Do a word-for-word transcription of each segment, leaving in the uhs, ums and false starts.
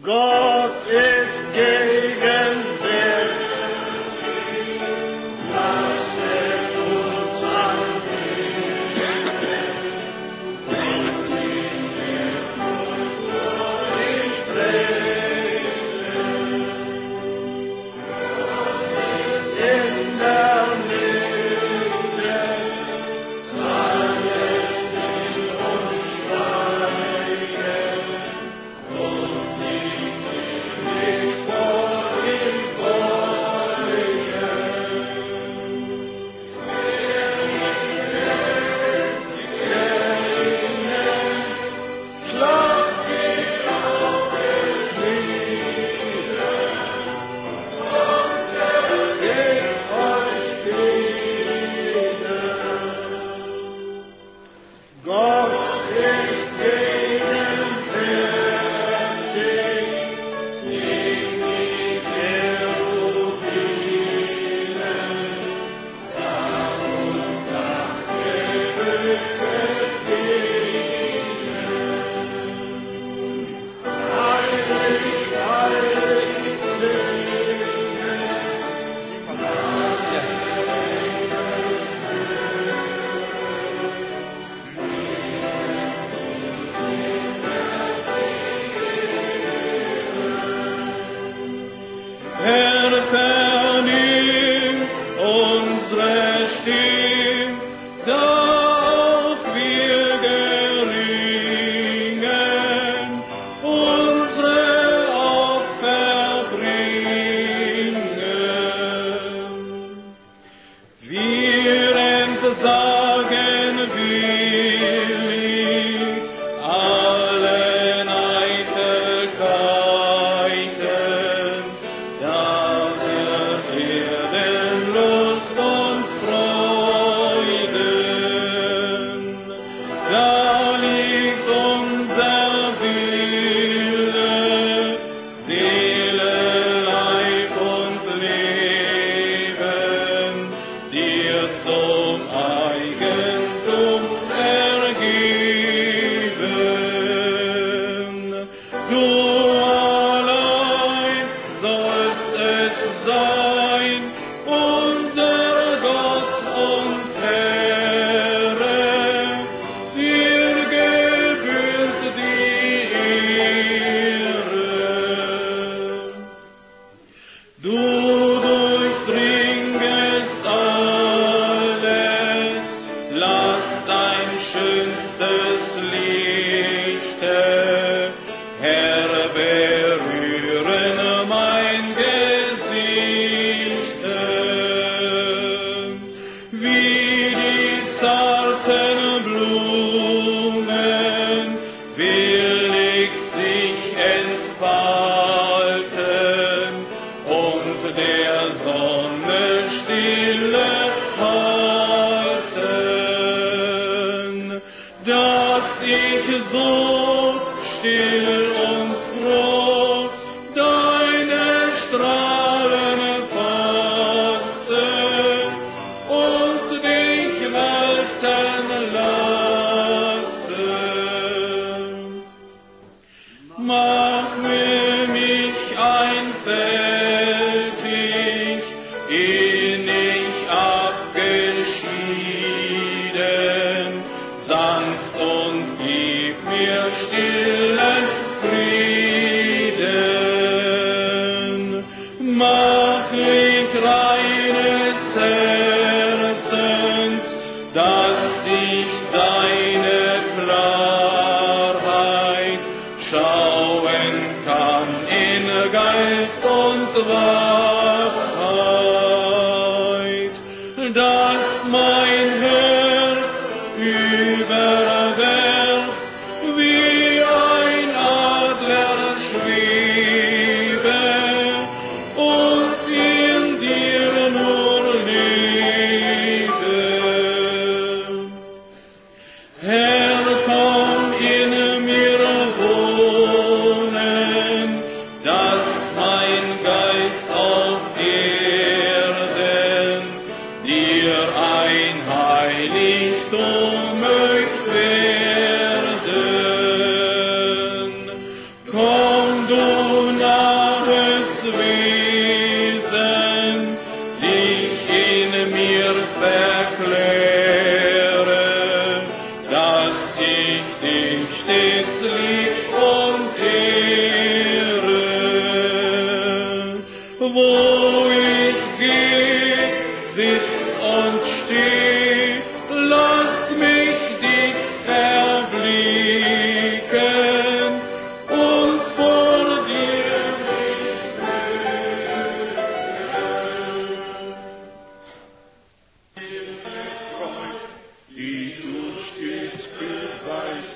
Gott ist gegenwärtig. Lasset uns anbeten. Und in der Furcht vor ihm treten. Gott ist in der Mitte. Alles in uns schweigen. Und sich nicht vor ihm beugen. Schlag die Augen nieder und ergebt euch wieder. Gott ist gegenwärtig in die Cherubinen, darum nach gerücket ihnen. Heilig, heilig Herr, vernimm unsere Stimme, doch wir geringen, unsere Opfer bringen. Wir entsagen willig allen Eitelkeiten, da wir werden Lust und Freuden. Da liegt unser Wille, Seele, Leib und Leben, dir zum Eigentum ergeben. Du allein sollst es sein, unser Gott und Herr, dir gebührt die Ehre. Du durchdringest alles, lass dein schönstes Lichte, Herr, berühren mein Gesicht. Wie die zarten Blumen will ich sich entfalten und der Sonne stille halten, dass ich so still und froh deine Strahlen fasse und dich walten lasse. Mach mir mich einfältig, innig abgeschieden, sanft und gib mir stillen Frieden. Mach mich reines Herzens, dass ich deine Klarheit schauen kann in Geist und Wahrheit, dass mein Herz überwärts wie ein Adler schwebe und in dir nur lebe. Herr, komm in mir wohnen, dass mein Geist auf Erden dir ein Heiligtum möcht werden. Komm du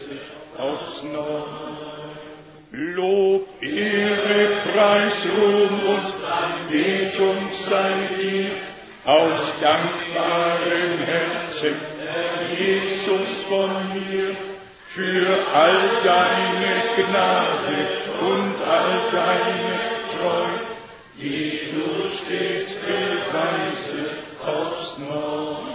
sich aufs Neue. Lob, Ehre, Preis, Ruhm und Anbetung sei dir aus dankbarem Herzen, Jesus von mir, für all deine Gnade und all deine Treu, die du stets beweisest aufs Neue.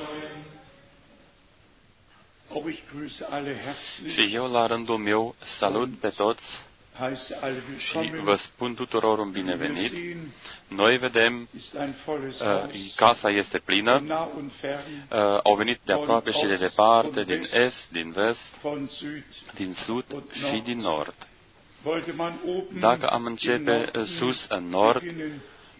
Auch ich grüße alle herzlich. Și eu, la rândul meu, salut pe toți Heiße alle și willkommen. vă spun tuturor un binevenit. Noi vedem, Ist ein volles uh, Haus. casa este plină, Nah und fern, uh, au venit de aproape și de departe, din est, din vest, von Süd. din sud și din nord. Wollte man oben Dacă am im începe Norden uh, sus în nord beginnen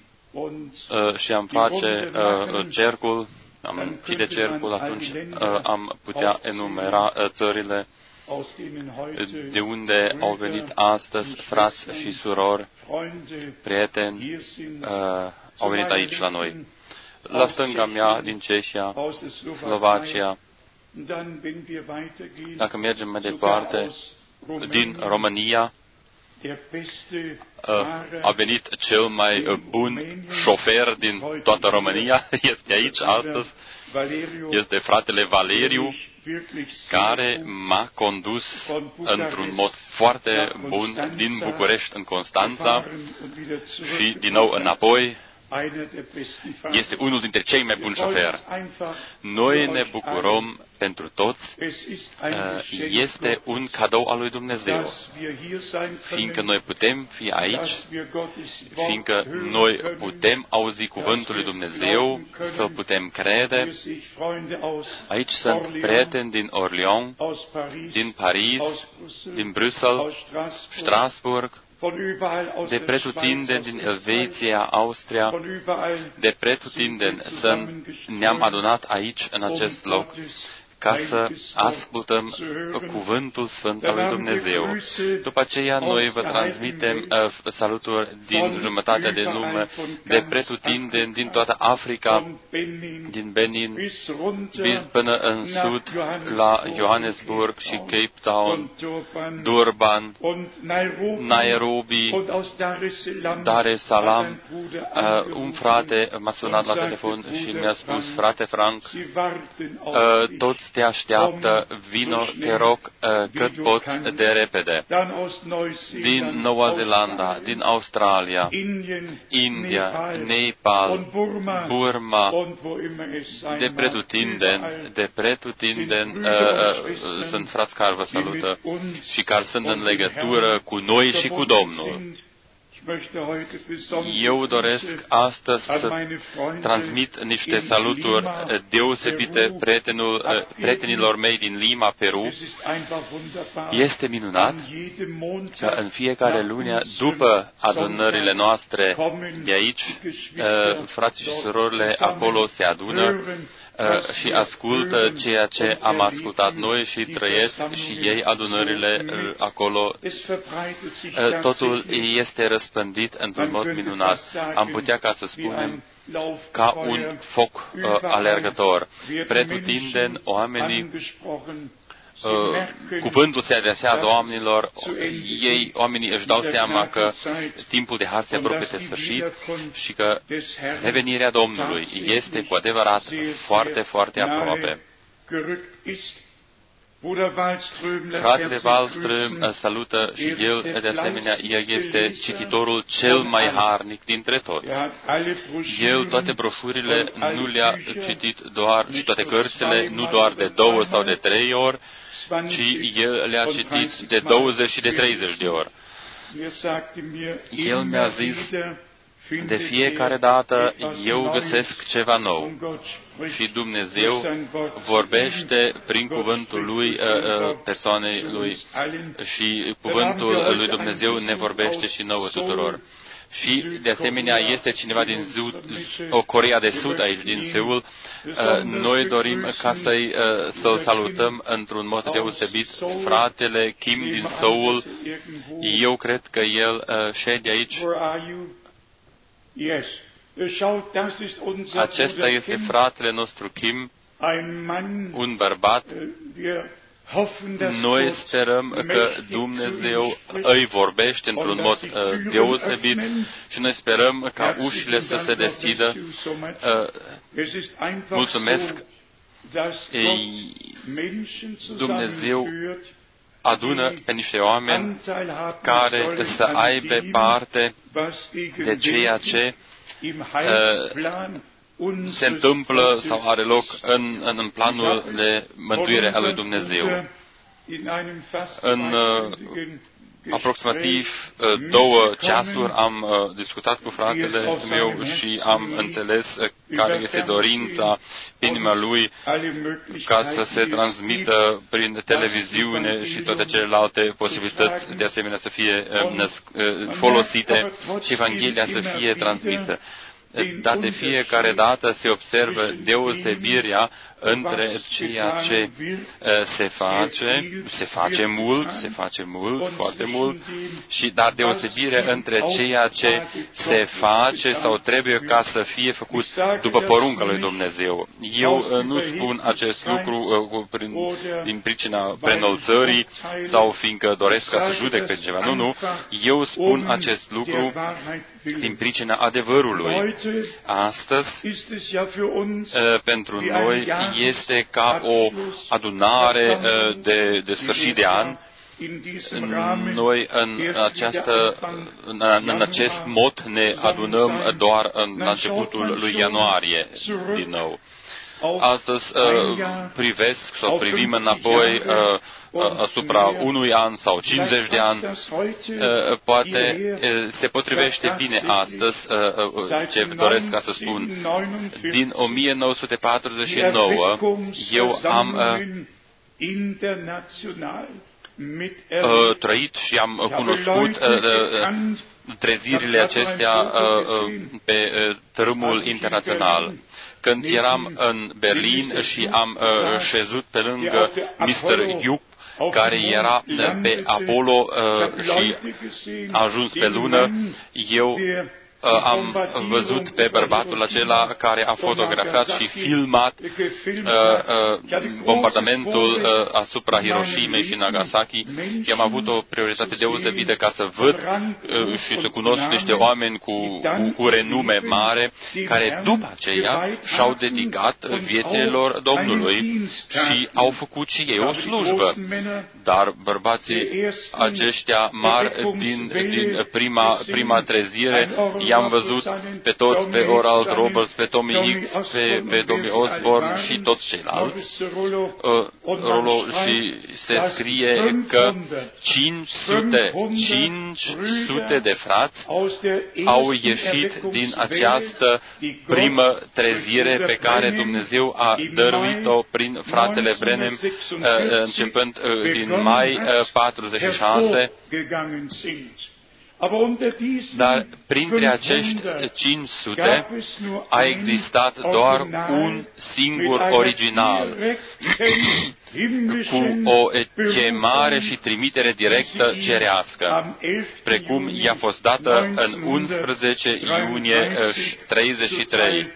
und uh, și am face uh, cercul, am închide cercul, atunci uh, am putea enumera uh, țările aus denen heute de unde au venit astăzi frați și surori, Freunde prieteni, hier sind, uh, au venit aici la noi. La stânga mea, din Ceșia, aus der Slowakei. Slovacia, Und dann, wenn wir weitergehen, dacă mergem mai sogar departe, aus din Rumänien, România, der beste uh, a venit cel mai uh, bun șofer din toată România, este aici astăzi, Valerio, este fratele Valeriu, wirklich sehr care gut m-a condus într-un mod foarte bun din București în Constanța gefahren und wieder zurück. și din nou înapoi. Einer der besten Fahrer. Este unul dintre cei mai buni Wir freuen șoferi. uns einfach Noi für ne euch bucurăm pentru toți. alle. Es ist ein Uh, Geschenk Este Gottes, un cadou al lui Dumnezeu, dass wir hier sein fiindcă können, noi putem fi aici, dass wir Gottes Wort fiindcă hören noi können, putem auzi cuvântul lui Dumnezeu, să putem crede. Hier sehe ich Freunde aus Aici sunt Orléans, prieteni din Orléans, aus Paris, din Paris, aus Brüssel, din Bruxelles, aus Straßburg, Strasburg, von überall aus de der pretutindeni Schweiz, din aus Österreich, Elveția, Austria, von überall de pretutindeni să ne-am adunat aici, în acest loc, ca să ascultăm cuvântul Sfânt al lui Dumnezeu. După aceea, noi vă transmitem uh, saluturi din jumătatea de lume, de pretutindeni din toată Africa, von Benin din Benin bis runter bis până în sud, la Johannesburg și Cape Town, und Durban Durban, und Nairobi, Nairobi, und aus Dar es Salaam, Dar es Salaam. hat ein Bruder Uh, angerufen un frate m-a sunat la und sagte, telefon și Bruder mi-a spus, Frank, frate Frank, Sie warten auf uh, dich. toți te așteaptă, vino, te rog, uh, cât poți de repede. Dann aus Din Neuseeland, Noua Zeelandă, Australien, din Australia, Indien, India, Nepal, Nepal, und Burma, Burma, und wo immer es sein de mag, pretutindeni, überall de pretutindeni, sind uh, Brüder und uh, Schwestern, sunt frați care vă die mit salută uns și care sunt în und dem legătură Herrn cu noi și cu verbunden Domnul. sind. Ich möchte heute besonders Eu doresc astăzi an să meine Freunde transmit niște in saluturi Lima, deosebite Peru, prietenul, prietenilor mei din Lima, Peru. Es ist einfach wunderbar. Este minunat An jedem Montag că în fiecare nach lună, unserem după adunările noastre kommen de aici, die Geschwister uh, frații și dort surorile zusammen, acolo se adună hören, uh, was și wir ascultă hören ceea ce und am erleben, ascultat noi și die trăiesc Versammlungen și ei adunările so uh, mit. acolo. Es verbreitet sich Uh, Totul tatsächlich, este răspândit într-un man mod könnte minunat. fast sagen, Am putea ca să wie spunem ein Lauffeuer. ca un foc uh, alergător. Überall Pretutindeni, werden oamenii, Menschen angesprochen. Sie uh, merken, cuvântul se adresează dass oamenilor, zu Ende ei, oamenii își dau der seama că Gnadenzeit timpul de har se und apropie dass de die sfârșit Wiederkunft și că des Herrn revenirea Domnului tatsächlich este cu adevărat sehr, sehr foarte, foarte nahe aproape. gerückt ist. Bruder Wallström lässt Fratele herzlich Wallström grüßen. salută și el, de asemenea, el este cititorul cel mai harnic dintre toți. Er hat alle El toate Broschüren broșurile und alle nu le-a Bücher citit doar și toate cărțile, nu doar de două sau de trei ori, ci el le-a citit de douăzeci și de treizeci de ori. Er sagte mir, El mi-a immer zis, wieder findet de fiecare er dată etwas eu Neues găsesc ceva nou. und Gott spricht Și Dumnezeu durch sein Wort zu vorbește ihm. prin Gott cuvântul spricht lui, durch sein uh, uh, Wort persoanei zu lui, uns allen. și cuvântul lui Dumnezeu ne vorbește și nouă tuturor. Și, de asemenea, este cineva din Sud, o Coreea de Sud aici, din Seul. Uh, Noi dorim ca să-i, uh, să-l salutăm într-un mod deosebit. Fratele Kim din Seul, eu cred că el uh, șede aici. Acesta este fratele nostru Kim, un bărbat Noi sperăm că Dumnezeu îi vorbește într-un mod uh, deosebit și noi sperăm ca ușile să se deschidă. Uh, mulțumesc! Ei, Dumnezeu adună pe niște oameni care să aibă parte de ceea ce uh, se întâmplă sau are loc în, în planul de mântuire a lui Dumnezeu. În uh, aproximativ uh, două ceasuri am uh, discutat cu fratele meu și am înțeles uh, care este dorința inima lui ca să se transmită prin televiziune și toate celelalte posibilități de asemenea să fie uh, uh, folosite și Evanghelia să fie transmisă. Dar de fiecare dată se observă deosebirea între ceea ce uh, se face, se face mult, se face mult, foarte mult, și dar deosebirea între ceea ce se face sau trebuie ca să fie făcut după porunca lui Dumnezeu. Eu uh, nu spun acest lucru uh, prin, din pricina preînălțării sau fiindcă doresc ca să judec pe ceva. Nu, nu. Eu spun acest lucru din pricina adevărului. Astăzi, uh, pentru noi, este ca o adunare uh, de, de sfârșit de an. Noi în, această, în, în acest mod ne adunăm doar în începutul lui ianuarie din nou. Astăzi uh, privesc sau privim înapoi uh, asupra unui an sau cincizeci de ani, poate se potrivește bine astăzi ce doresc ca să spun. Din o mie nouă sute patruzeci și nouă eu am trăit și am cunoscut trezirile acestea pe tărâmul internațional. Când eram în Berlin și am șezut pe lângă mister Jupp, care era pe Apollo uh, și a ajuns pe lună, eu uh, am văzut pe bărbatul acela care a fotografiat și filmat uh, uh, bombardamentul uh, asupra Hiroshimei și Nagasaki. Eu am avut o prioritate deosebită ca să văd uh, și să cunosc niște oameni cu, cu, cu renume mare, care după aceea și-au dedicat vieților Domnului și au făcut și ei o slujbă. Dar bărbații aceștia mari din, din prima, prima trezire, i-am văzut pe toți, pe Oral Roberts, pe Tommy Hicks, pe, pe Tommy Osborne și toți ceilalți. Uh, Rolo, și se scrie că cinci sute, cinci sute de frați au ieșit din această primă trezire pe care Dumnezeu a dăruit-o prin fratele Branham, uh, începând uh, din mai patruzeci și șase, dar printre acești cinci sute a existat doar un singur original, cu o chemare și trimitere directă cerească, precum i-a fost dată în unsprezece iunie treizeci și trei.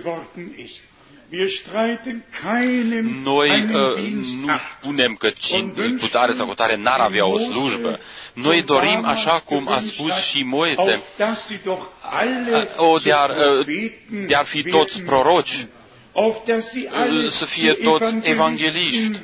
Noi uh, nu spunem că cine, cutare sau cutare n-ar avea o slujbă. Noi dorim, așa cum a spus și Moise, o, de-ar, de-ar fi toți proroci, să fie toți evangeliști.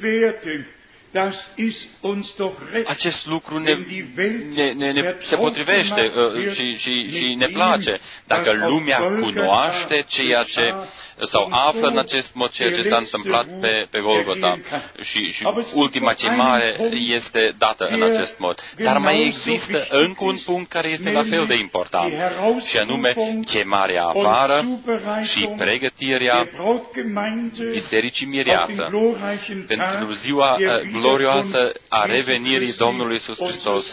Acest lucru ne, ne, ne, ne se potrivește uh, și, și, și ne place. Dacă lumea cunoaște ceea ce sau află în acest mod ceea ce s-a întâmplat pe, pe Golgota și, și ultima chemare este dată în acest mod. Dar mai există încă un punct care este la fel de important, și anume chemarea afară și pregătirea Bisericii Mireasă pentru ziua glorioasă a revenirii Domnului Iisus Hristos.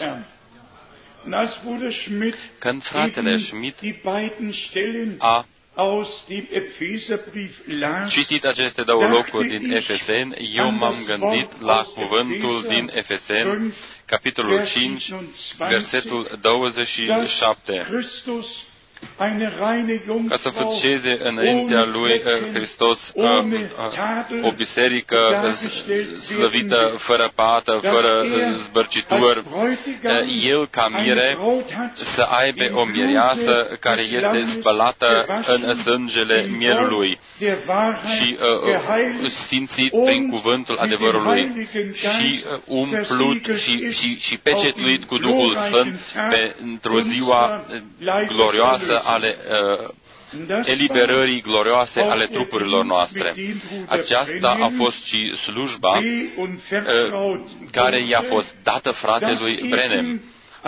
Când fratele Schmidt a citit aceste două locuri din Efeseni, eu m-am gândit la cuvântul din Efeseni, capitolul cinci, versetul douăzeci și șapte. ca să făceze înaintea lui Hristos o biserică slăvită, fără pată, fără zbărcituri, el ca mire să aibă o mireasă care este spălată în sângele mielului și uh, simțit prin cuvântul adevărului și uh, umplut și, și, și pecetluit cu Duhul Sfânt pentru ziua glorioasă ale uh, eliberării glorioase ale trupurilor noastre. Aceasta a fost și slujba uh, care i-a fost dată fratelui Branham.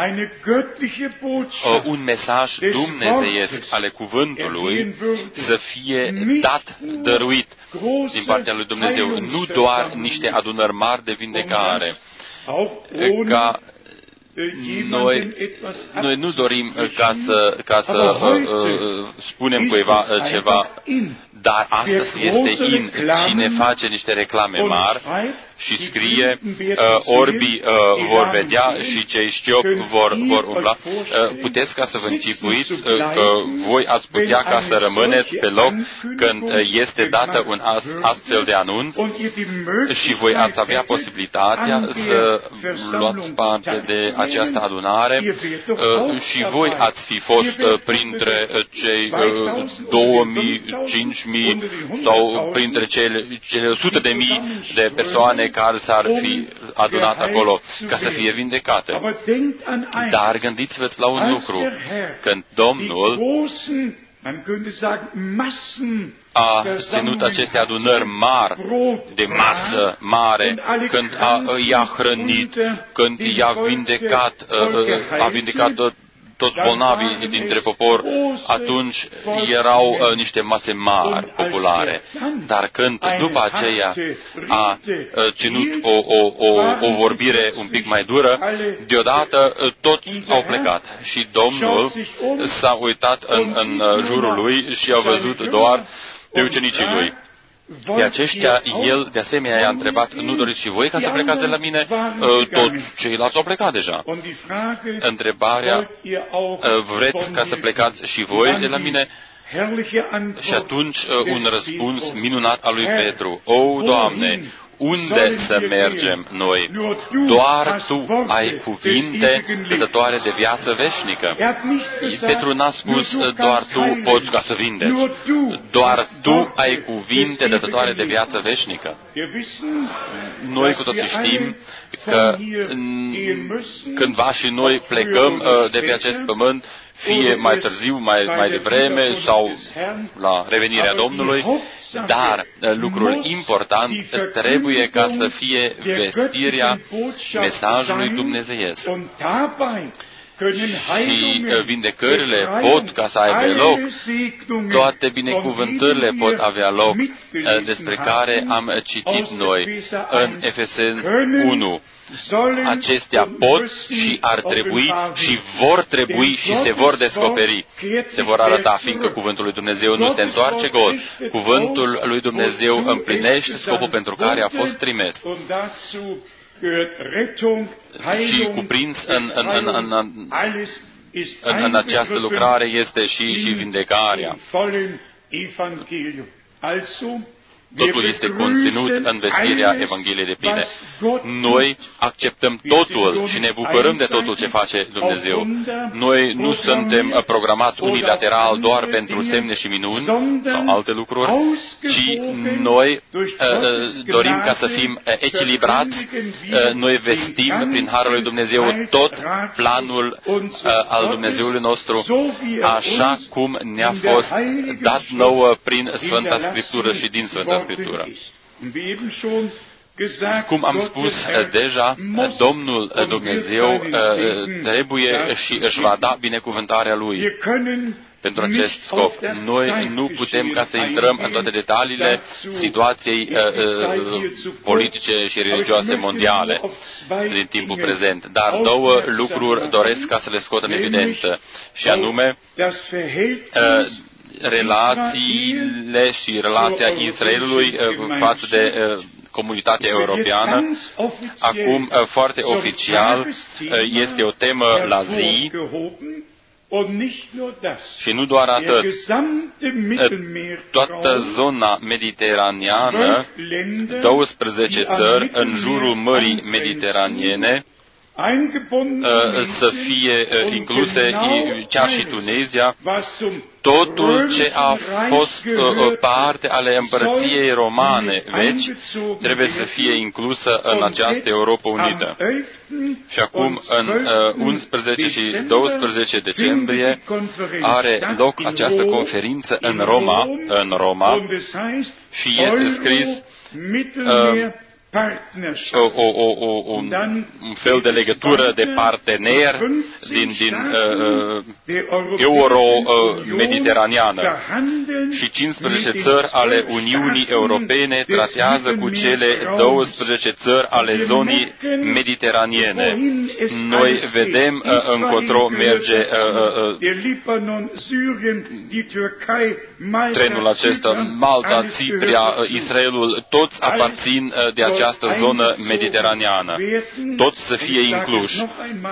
Un mesaj dumnezeiesc ale cuvântului să fie dat, dăruit din partea lui Dumnezeu, nu doar niște adunări mari de vindecare, ca noi, noi nu dorim ca să, ca să uh, spunem cuiva uh, ceva, dar astăzi este in și ne face niște reclame mari și scrie, uh, orbii uh, vor vedea și cei șchiopi vor, vor umbla. Uh, puteți ca să vă închipuiți uh, că voi ați putea ca să rămâneți pe loc când uh, este dată un astfel de anunț și voi ați avea posibilitatea să luați parte de această adunare uh, și voi ați fi fost uh, printre uh, cei uh, două mii, cinci mii sau printre cele, cele o sută de mii de persoane care s-ar fi adunat acolo ca să fie vindecate. Dar gândiți-vă la un lucru. Când Domnul a ținut aceste adunări mari, de masă mare, când a, i-a hrănit, când i-a vindecat, a vindecat toți bolnavii dintre popor, atunci erau uh, niște mase mari, populare. Dar când după aceea a uh, ținut o, o, o, o vorbire un pic mai dură, deodată uh, toți au plecat. Și Domnul s-a uitat în, în uh, jurul lui și a văzut doar pe ucenicii lui. Pe aceștia, el de asemenea i-a întrebat, nu doriți și voi ca să plecați de la mine? Toți ceilalți au plecat deja. Întrebarea, vreți ca să plecați și voi de la mine? Și atunci un răspuns minunat al lui Petru, o, Doamne, unde să mergem noi? Doar Tu ai cuvinte dătătoare de viață veșnică. Petru n-a spus, doar Tu poți ca să vindeți. Doar Tu ai cuvinte dătătoare de viață veșnică. Noi cu toții știm că cândva și noi plecăm de pe acest pământ, fie mai târziu, mai, mai devreme sau la revenirea Domnului, dar lucrul important trebuie ca să fie vestirea mesajului dumnezeiesc. Și vindecările pot ca să aibă loc, toate binecuvântările pot avea loc, despre care am citit noi în Efeseni unu. Acestea pot și ar trebui și vor trebui și se vor descoperi, se vor arăta, fiindcă cuvântul lui Dumnezeu nu se întoarce gol. Cuvântul lui Dumnezeu împlinește scopul pentru care a fost trimis. Și cuprins în, în, în, în, în, în această lucrare este și, și vindecarea. Totul este conținut în vestirea Evangheliei de pline. Noi acceptăm totul și ne bucurăm de totul ce face Dumnezeu. Noi nu suntem programați unilateral doar pentru semne și minuni sau alte lucruri, ci noi uh, dorim ca să fim echilibrați. Uh, noi vestim prin Harul lui Dumnezeu tot planul uh, al Dumnezeului nostru, așa cum ne-a fost dat nouă prin Sfânta Scriptură și din Sfânta Scriptură. Cum am spus deja, Domnul Dumnezeu trebuie și își va da binecuvântarea Lui pentru acest scop. Noi nu putem ca să intrăm în toate detaliile situației politice și religioase mondiale din timpul prezent, dar două lucruri doresc ca să le scot în evidență, și anume relațiile și relația Israelului față de comunitatea europeană. Acum, foarte oficial, este o temă la zi Și nu doar atât, toată zona mediteraneană, douăsprezece țări în jurul Mării Mediteraniene, să fie incluse chiar și Tunezia, totul ce a fost parte ale împărăției romane vechi trebuie să fie inclusă în această Europa Unită. Și acum, în unsprezece și douăsprezece decembrie, are loc această conferință în Roma, în Roma și este scris uh, O, o, o, o, un, un fel de legătură de partener din, din uh, euro-mediteraneană. Uh, și cincisprezece țări ale Uniunii Europene tratează cu cele douăsprezece țări ale zonii mediteraniene. Noi vedem uh, încotro merge uh, uh, trenul acesta, Malta, Cipria, Israelul, toți aparțin uh, de această această zonă mediteraneană. Toți să fie incluși.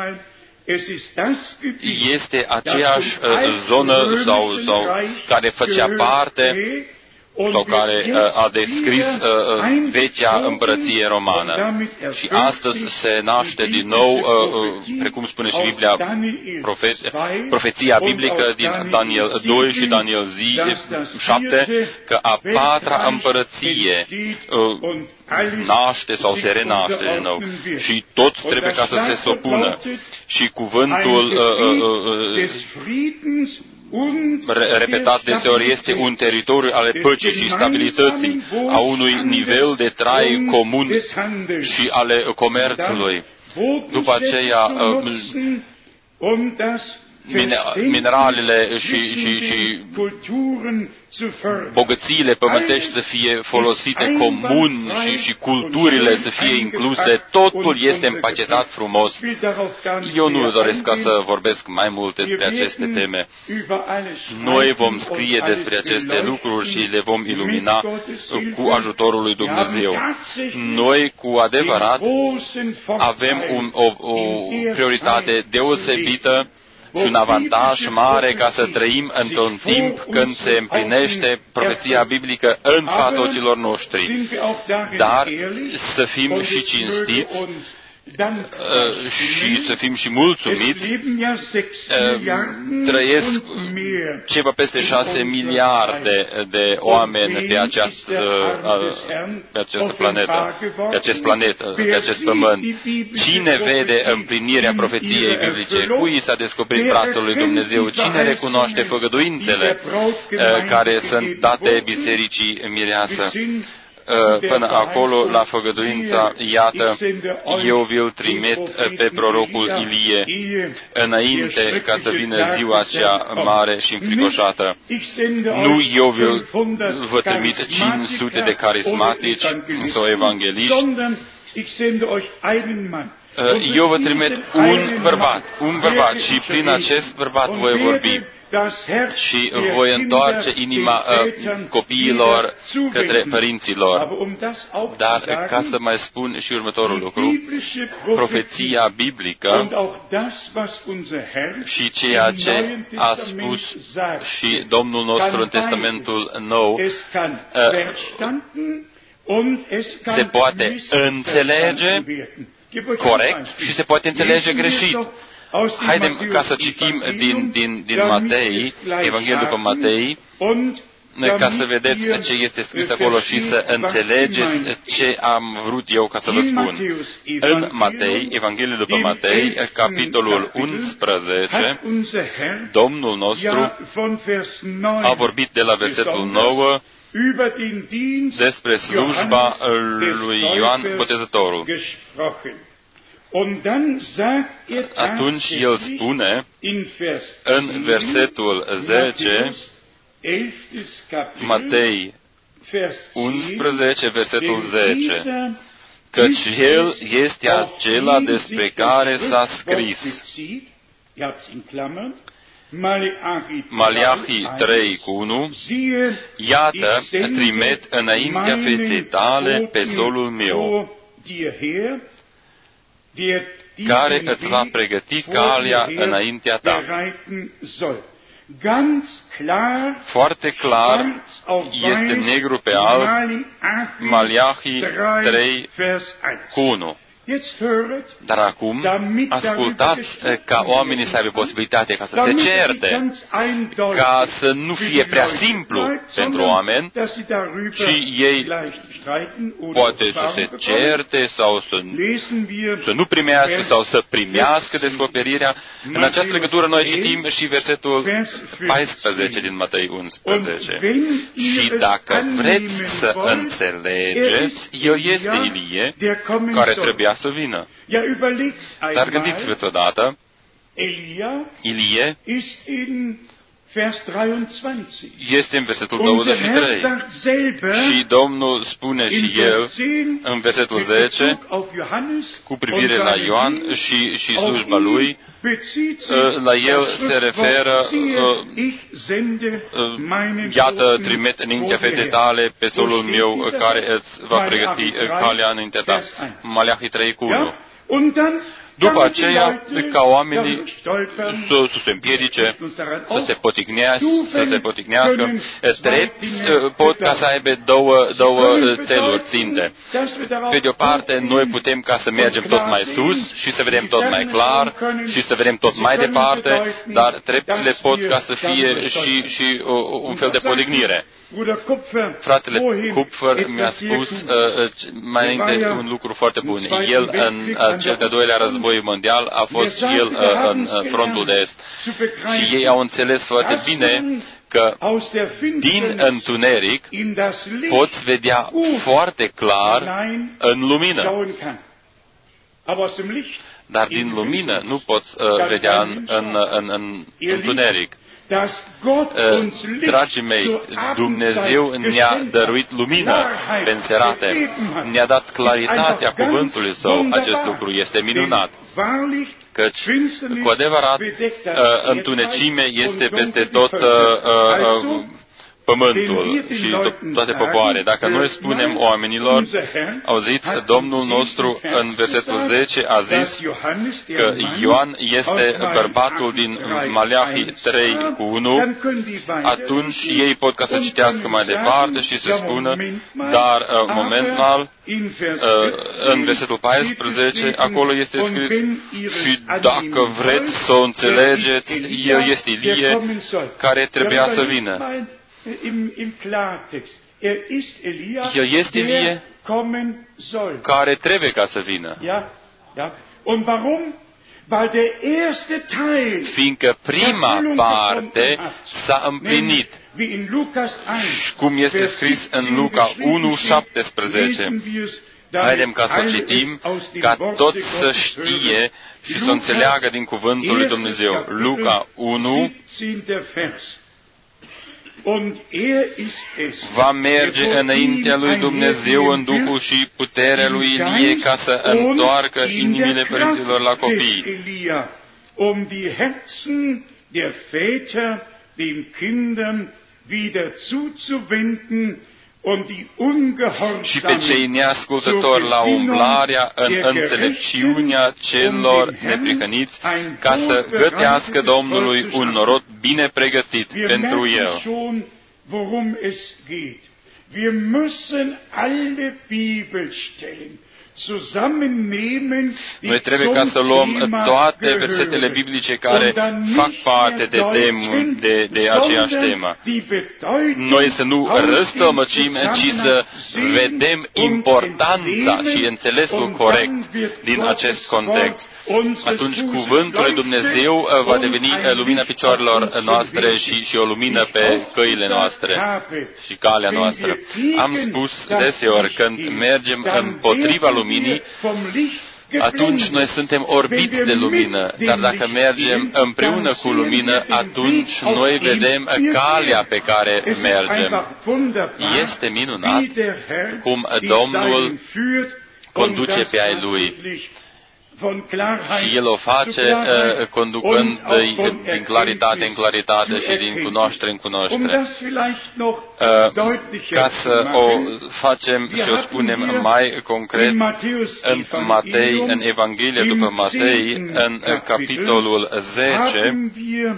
Este aceeași uh, zonă sau, sau care făcea parte sau care uh, a descris uh, vechea împărăție romană. Și astăzi se naște din nou, uh, uh, precum spune și Biblia, profe- profeția biblică din Daniel doi și Daniel șapte, că a patra împărăție uh, naște sau se renaște din nou. Și toți trebuie ca să se supună. Și cuvântul uh, uh, uh, repetat deseori este un teritoriu ale păcii și stabilității, a unui nivel de trai comun și ale comerțului. După aceea, mineralele și, și, și bogățiile pământești să fie folosite comun și, și culturile să fie incluse, totul este împachetat frumos. Eu nu doresc ca să vorbesc mai mult despre aceste teme. Noi vom scrie despre aceste lucruri și le vom ilumina cu ajutorul lui Dumnezeu. Noi, cu adevărat, avem un, o, o prioritate deosebită și un avantaj mare ca să trăim într-un timp când se împlinește profeția biblică în fața ochilor noștri. Dar să fim și cinstiți uh, și să fim și mulțumiți. Uh, trăiesc ceva peste șase miliarde de oameni pe această, uh, pe această planetă, pe acest planetă, pe acest pământ. Cine vede împlinirea profeției biblice? Cui s-a descoperit brațul lui Dumnezeu? Cine recunoaște făgăduințele uh, care sunt date bisericii mireasă? Până acolo, la făgăduința, iată, eu vi-l trimit pe prorocul Ilie, înainte ca să vină ziua cea mare și înfricoșată. Nu eu vi-l vă trimit cinci sute de carismatici sau evangeliști, eu vă trimit un bărbat, un bărbat și prin acest bărbat voi vorbi. Și voi întoarce inima uh, copiilor către părinților. Dar ca să mai spun și următorul lucru, profeția biblică și ceea ce a spus și Domnul nostru în Testamentul Nou uh, se poate înțelege corect și se poate înțelege greșit. Haidem ca să citim din, din, din Matei, Evanghelia după Matei, ca să vedeți ce este scris acolo și să înțelegeți ce am vrut eu ca să vă spun. În Matei, Evanghelia după Matei, capitolul unsprezece, Domnul nostru a vorbit de la versetul nouă despre slujba lui Ioan Botezătorul. Atunci el spune în versetul zece, Matei unsprezece, versetul zece, căci el este acela despre care s-a scris. Maleahi trei cu unu, iată, trimit înaintea feței tale pe solul meu. care îți va pregăti calea înaintea ta. Foarte clar este negru pe alb, Maleahi trei cu unu. Dar acum, ascultați ca oamenii să aibă posibilitate ca să se certe, ca să nu fie prea simplu pentru oameni, ci ei poate să se certe sau să, să nu primească sau să primească descoperirea. În această legătură noi citim și versetul paisprezece din Matei unsprezece. Și dacă vreți să înțelegeți, el este Ilie care trebuia să vină. Dar gândiți-vă odată, Ilie este în versetul douăzeci și trei. Și Domnul spune și El în versetul zece, cu privire la Ioan și, și slujba lui, la el se referă, iată, trimit înaintea feței tale pe solul meu care îți va pregăti calea înaintea ta. Maleahi trei cu unu. După aceea, ca oamenii să, să se împiedice, să se poticnească, să se poticnească, drept pot ca să aibă două, două țeluri, ținte. Pe de o parte, noi putem ca să mergem tot mai sus și să vedem tot mai clar și să vedem tot mai departe, dar treptele pot ca să fie și, și un fel de potignire. Fratele Kupfer mi-a spus uh, mai înainte un lucru foarte bun. El, în uh, cel de-al doilea război mondial, a fost și el uh, în uh, frontul de est. Și ei au înțeles foarte bine că din întuneric poți vedea foarte clar în lumină. Dar din lumină nu poți uh, vedea în, în, în, în întuneric. Dragii mei, Dumnezeu ne-a dăruit lumină pe înserate, ne-a dat claritatea cuvântului Său. Acest lucru este minunat, căci, cu adevărat, întunecime este peste tot pământul și to- toate popoare. Dacă noi spunem oamenilor, auziți, Domnul nostru în versetul zece a zis că Ioan este bărbatul din Maleahi trei cu unu, atunci ei pot ca să citească mai departe și să spună, dar momental, în versetul paisprezece, acolo este scris, și dacă vreți să o înțelegeți, el este Ilie care trebuia să vină. El este Ilie care trebuie ca să vină. Fiindcă prima parte s-a împlinit, cum este scris în Luca unu șaptesprezece. Haidem ca să citim, ca tot să știe și să înțeleagă din cuvântul lui Dumnezeu. Luca unu va merge înaintea lui Dumnezeu în Duhul și puterea lui Ilie ca să întoarcă inimile părinților la copii. Um die Herzen der Väter den Kindern wieder zuzuwenden și pe cei neascultători la umblarea în înțelepciunea celor neprihăniți, ca să gătească Domnului un norod bine pregătit pentru el. Noi trebuie ca să luăm toate versetele biblice care fac parte de, tem, de, de aceeași temă. Noi să nu răstălmăcim, ci să vedem importanța și înțelesul corect din acest context. Atunci cuvântul lui Dumnezeu va deveni lumina picioarelor noastre și, și o lumină pe căile noastre și calea noastră. Am spus deseori, când mergem împotriva luminii, atunci noi suntem orbiți de lumină, dar dacă mergem împreună cu lumină, atunci noi vedem calea pe care mergem. Este minunat cum Domnul conduce pe ai Lui. Și El o face uh, conducându-i din claritate în claritate și din cunoaștere în cunoaștere. Uh, ca să o facem și o spunem mai concret, în Matei, în Evanghelie după Matei, în capitolul zece,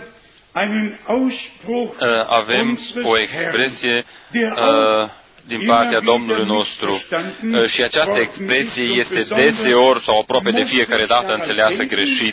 uh, avem o expresie uh, din partea Domnului nostru. Și această expresie este deseori sau aproape de fiecare dată înțeleasă greșit.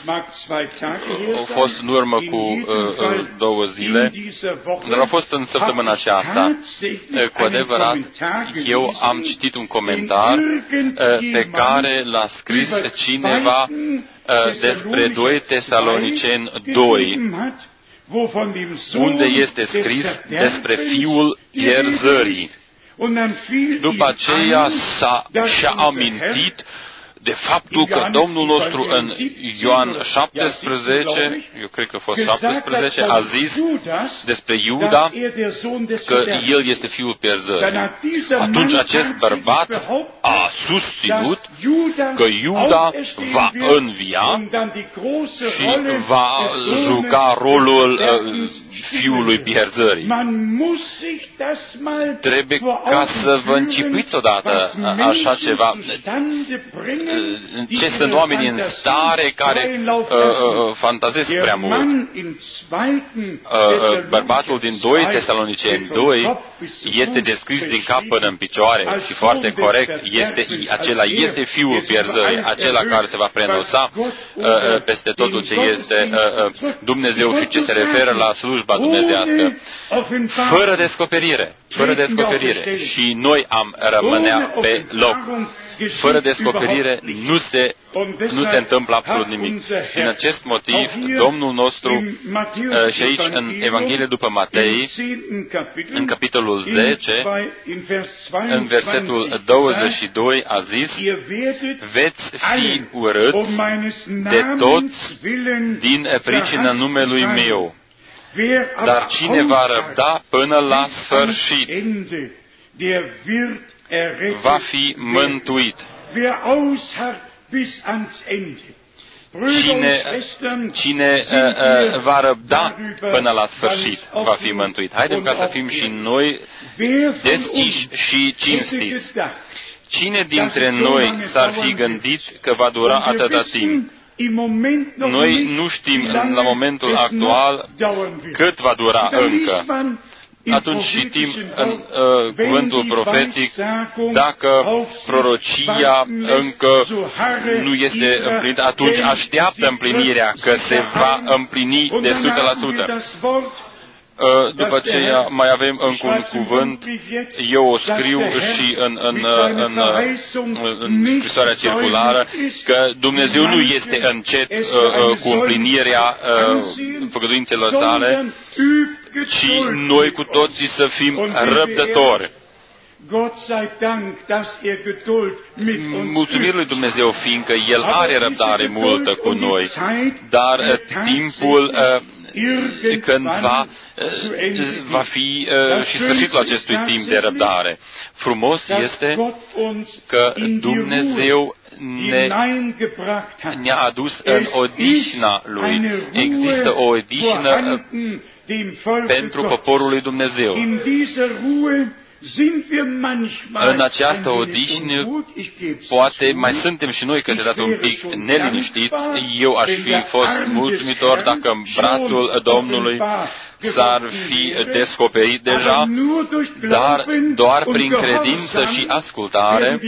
A fost în urmă cu uh, două zile, dar a fost în săptămâna aceasta. Cu adevărat, eu am citit un comentar uh, pe care l-a scris cineva uh, despre doi Tesaloniceni doi, unde este scris despre fiul pierzării. După aceea s-a, și-a amintit de faptul că Domnul nostru în Ioan șaptesprezece, eu cred că a fost șaptesprezece, a zis despre Iuda că el este fiul pierzării. Atunci acest bărbat a susținut că Iuda va învia și va juca rolul uh, fiului pierzării. Trebuie ca să vă încipuiți odată așa ceva. Ce sunt oamenii în stare care uh, uh, fantazesc prea mult. Uh, bărbatul din doi Tesaloniceni doi este descris din cap până în picioare și foarte corect. Este, acela este fiul pierzării, acela care se va prenosa uh, peste totul ce este uh, Dumnezeu și ce se referă la slujba dumnezească. Fără descoperire, fără descoperire. Și noi am rămânea pe loc. Fără descoperire nu se, nu se întâmplă absolut nimic. Din acest motiv, Domnul nostru, și aici în Evanghelie după Matei, în capitolul zece, în versetul douăzeci și doi, a zis: veți fi urâți de toți din pricina numelui meu, dar cine va răbda până la sfârșit va fi mântuit. Cine, cine uh, uh, va răbda până la sfârșit va fi mântuit. Haideți ca să fim și noi deschiși și cinstiți. Cine dintre noi s-ar fi gândit că va dura atâta timp? Noi nu știm la momentul actual cât va dura încă. Atunci citim în uh, cuvântul profetic, dacă prorocia încă nu este împlinită, atunci așteaptă împlinirea, că se va împlini de o sută la sută. După aceea mai avem încă un cuvânt, eu o scriu și în, în, în, în scrisoarea circulară, că Dumnezeu nu este încet cu împlinirea făgăduințelor sale, ci noi cu toții să fim răbdători. Mulțumiri lui Dumnezeu, fiindcă El are răbdare multă cu noi, dar timpul cândva va fi și sfârșitul acestui timp de răbdare. Frumos este că Dumnezeu ne, ne-a adus în odihna Lui. Există o odihnă pentru poporul lui Dumnezeu. În această odihnă, poate mai suntem și noi câteodată un pic neliniștiți. Eu aș fi fost mulțumitor dacă brațul Domnului s-ar fi descoperit deja, dar doar prin credință și ascultare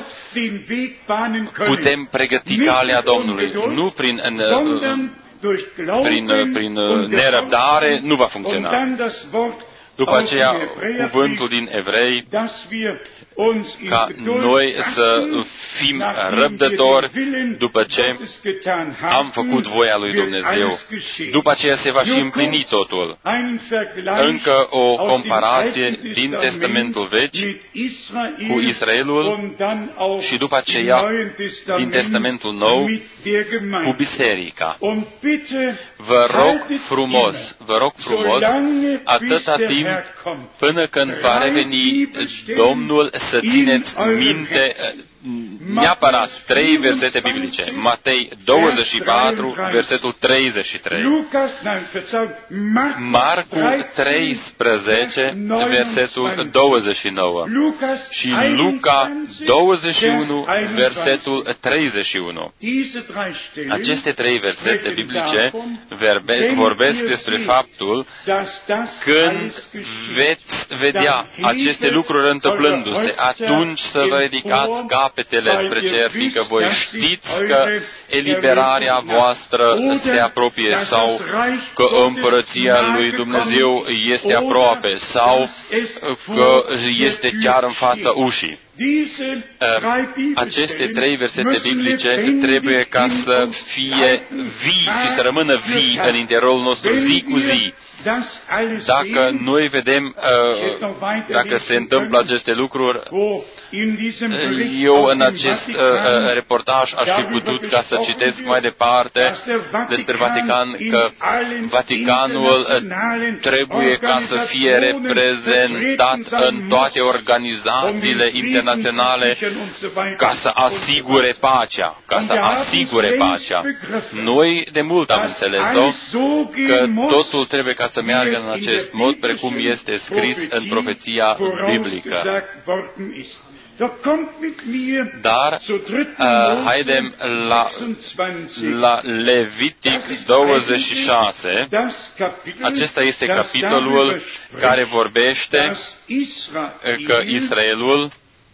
putem pregăti calea Domnului. Nu prin, în, prin, prin nerăbdare, nu va funcționa. După aceea, cuvântul din Evrei, ca noi să fim răbdători după ce am făcut voia lui Dumnezeu. După aceea se va și împlini totul. Încă o comparație din Testamentul Vechi cu Israelul și după aceea din Testamentul Nou cu Biserica. Vă rog frumos, vă rog frumos, atâta timp până când va reveni Domnul, să țineți minte neapărat trei versete biblice. Matei douăzeci și patru, versetul treizeci și trei. Marcu treisprezece, versetul douăzeci și nouă. Și Luca douăzeci și unu, versetul treizeci și unu. Aceste trei versete biblice vorbesc despre faptul când veți vedea aceste lucruri întâmplându-se, atunci să vă ridicați capetele spre cer, fiindcă voi știți că eliberarea voastră se apropie sau că împărăția lui Dumnezeu este aproape sau că este chiar în fața ușii. Aceste trei versete biblice trebuie ca să fie vii și să rămână vii în interiorul nostru zi cu zi. Dacă noi vedem, dacă se întâmplă aceste lucruri, eu în acest reportaj aș fi putut ca să citesc mai departe despre Vatican, că Vaticanul trebuie ca să fie reprezentat în toate organizațiile internaționale ca să asigure pacea, ca să asigure pacea. Noi de mult am înțeles-o că totul trebuie ca să meargă în acest mod, precum este scris în profeția biblică. Dar uh, haidem la, la Levitic douăzeci și șase. Acesta este capitolul care vorbește că Israelul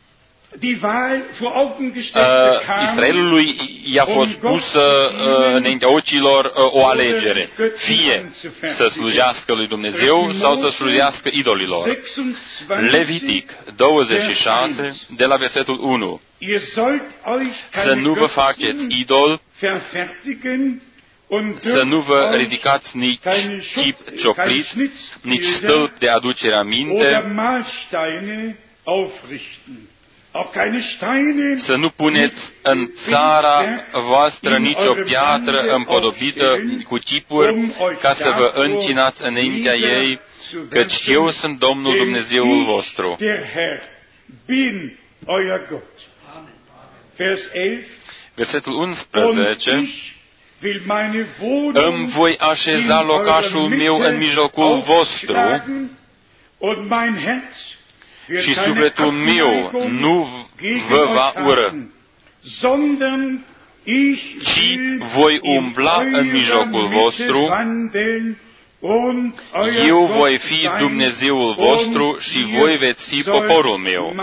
Uh, Israelului i-a fost pusă uh, înaintea ochilor uh, o alegere. Fie să slujească lui Dumnezeu sau să slujească idolilor. Levitic douăzeci și șase, de la versetul unu. Să nu vă faceți idol, să nu vă ridicați nici chip cioplit, nici stâlp de aducere aminte, să nu puneți în țara voastră nicio piatră împodobită cu chipuri, ca să vă încinați înaintea ei, căci eu sunt Domnul Dumnezeul vostru. Versetul unsprezece. Îmi voi așeza locașul meu în mijlocul vostru și sufletul meu nu vă va ură, ci voi umbla în mijlocul vostru, eu voi fi Dumnezeul vostru și voi veți fi poporul meu.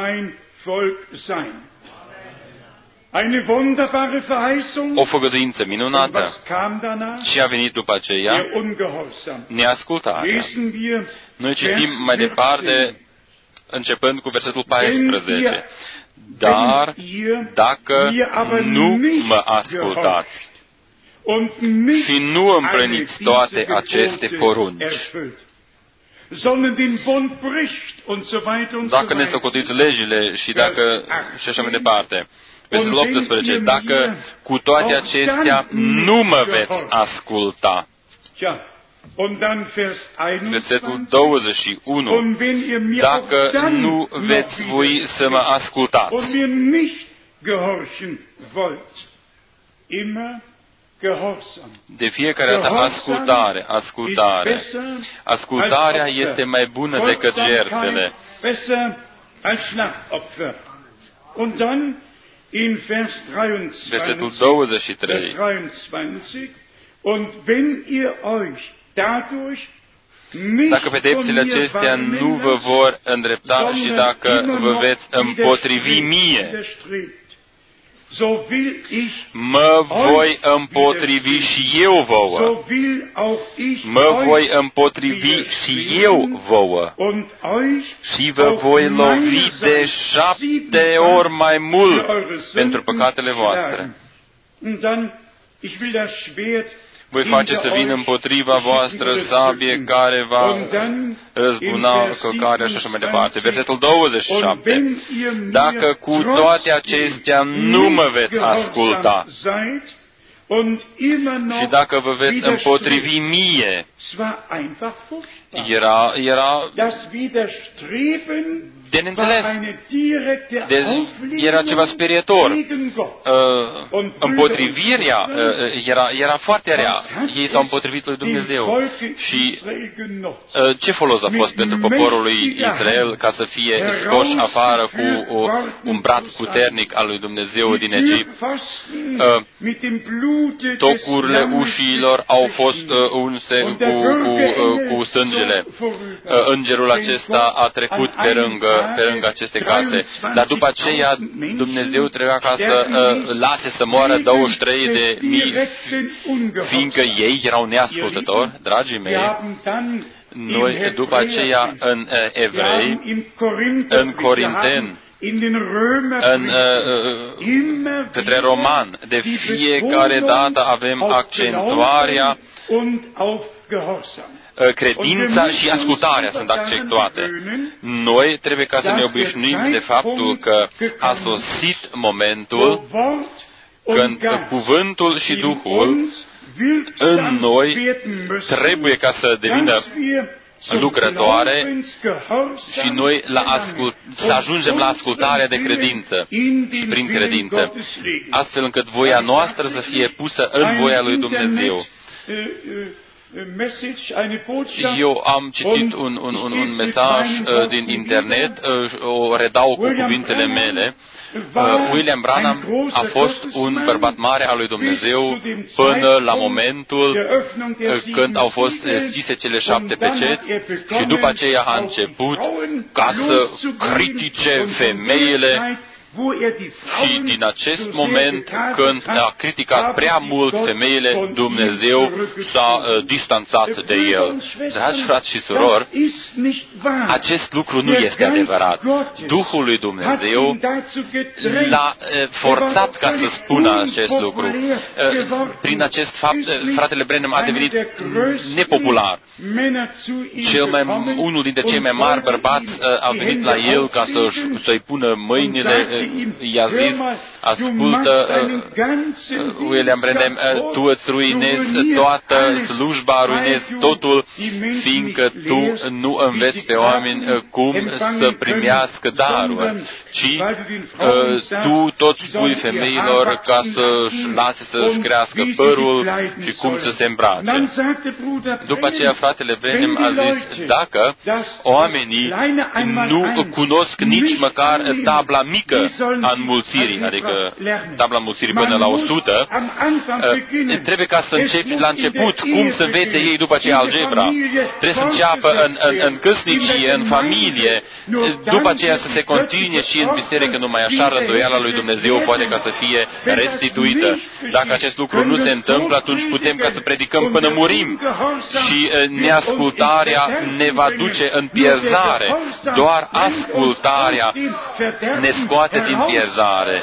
O făgăduință minunată. Ce a venit după aceea? Neascultarea. Noi citim mai departe, începând cu versetul paisprezece. Dar dacă nu mă ascultați și nu împliniți toate aceste porunci, dacă ne socotiți legile și dacă și așa mai departe. Versetul optsprezece. Dacă cu toate acestea nu mă veți asculta. Versetul douăzeci și unu. Dacă nu veți voi să mă ascultați. De fiecare dată ascultare, ascultare. Ascultarea este mai bună decât jertfele. Versetul douăzeci și trei. Dacă pedepsele acestea nu vă vor îndrepta și dacă vă veți împotrivi mie, mă voi împotrivi și eu vouă. Mă voi împotrivi și eu vouă. Și vă voi lovi de șapte ori mai mult pentru păcatele voastre. Voi face să vină împotriva voastră sabie care va răzbuna călcarea și așa mai departe. Versetul douăzeci și șapte. Dacă cu toate acestea nu mă veți asculta și dacă vă veți împotrivi mie, era, era de neînțeles. De, era ceva sperietor. Uh, împotrivirea uh, era, era foarte rea. Ei s-au împotrivit lui Dumnezeu. Și uh, ce folos a fost pentru poporul lui Israel ca să fie scoși afară cu o, un braț puternic al lui Dumnezeu din Egipt? Uh, tocurile ușilor au fost uh, unse cu, cu, uh, cu sângele. Uh, îngerul acesta a trecut pe lângă pe lângă aceste case. Dar după aceea Dumnezeu trebuia ca să uh, lase să moară douăzeci și trei de mii, fiindcă ei erau neascultători, dragii mei. Noi după aceea în uh, Evrei, în Corinteni, în uh, către Roman, de fiecare dată avem accentuarea, credința și ascultarea sunt accentuate. Noi trebuie ca să ne obișnuim de faptul că a sosit momentul când cuvântul și Duhul în noi trebuie ca să devină lucrătoare și noi la ascult, să ajungem la ascultarea de credință și prin credință, astfel încât voia noastră să fie pusă în voia lui Dumnezeu. Eu am citit un, un, un, un mesaj uh, din internet, uh, o redau cu cuvintele mele. Uh, William Branham a fost un bărbat mare al lui Dumnezeu până la momentul uh, când au fost deschise cele șapte peceți și după aceea a început ca să critique femeile. Și din acest moment, când a criticat prea mult femeile, Dumnezeu s-a uh, distanțat de el. Dragi frați și surori, acest lucru nu este adevărat. Duhul lui Dumnezeu l-a uh, forțat ca să spună acest lucru. Uh, prin acest fapt, fratele Branham a devenit nepopular. Cel mai, unul dintre cei mai mari bărbați uh, a venit la el ca să, să-i pună mâinile. I-a zis, ascultă, uh, William Branham, uh, tu îți ruinezi toată slujba, ruinezi totul, fiindcă tu nu înveți pe oameni uh, cum să primească darul, ci uh, tu tot spui femeilor ca să-și lase să-și crească părul și cum să se îmbrace. După aceea, fratele Branham a zis, dacă oamenii nu cunosc nici măcar tabla mică a înmulțirii, adică tabla înmulțirii până la o sută, trebuie ca să începi la început cum să învețe ei după aceea algebra. Trebuie să înceapă în, în, în căsnicie, în familie, după aceea să se continue și în biserică, numai așa rânduiala lui Dumnezeu poate ca să fie restituită. Dacă acest lucru nu se întâmplă, atunci putem ca să predicăm până murim și neascultarea ne va duce în pierzare. Doar ascultarea ne scoate din pierzare.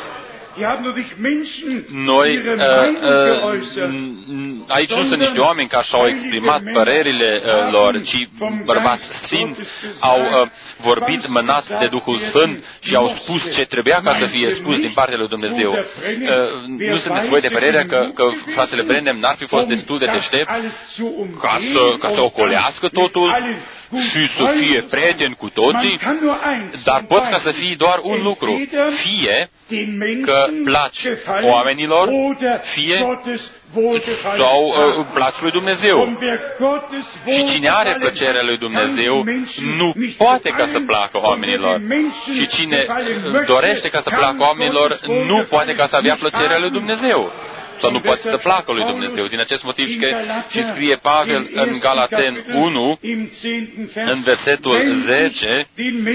Noi, uh, uh, aici nu sunt niște oameni care și-au exprimat părerile uh, lor, ci bărbați sfinți au uh, vorbit mânați de Duhul Sfânt și au spus ce trebuia ca să fie spus din partea lui Dumnezeu. Uh, nu sunteți voi de părere că, că fratele Branham n-ar fi fost destul de deștept ca să, ca să ocolească totul și să fie prieten cu toții, dar poți ca să fii doar un lucru, fie că placi oamenilor, fie sau uh, placi lui Dumnezeu. Și cine are plăcerea lui Dumnezeu nu poate ca să placă oamenilor. Și cine dorește ca să placă oamenilor nu poate ca să avea plăcerea lui Dumnezeu. Sau nu poate să placă lui Dumnezeu. Din acest motiv și, că, și scrie Pavel în Galaten unu, în versetul zece,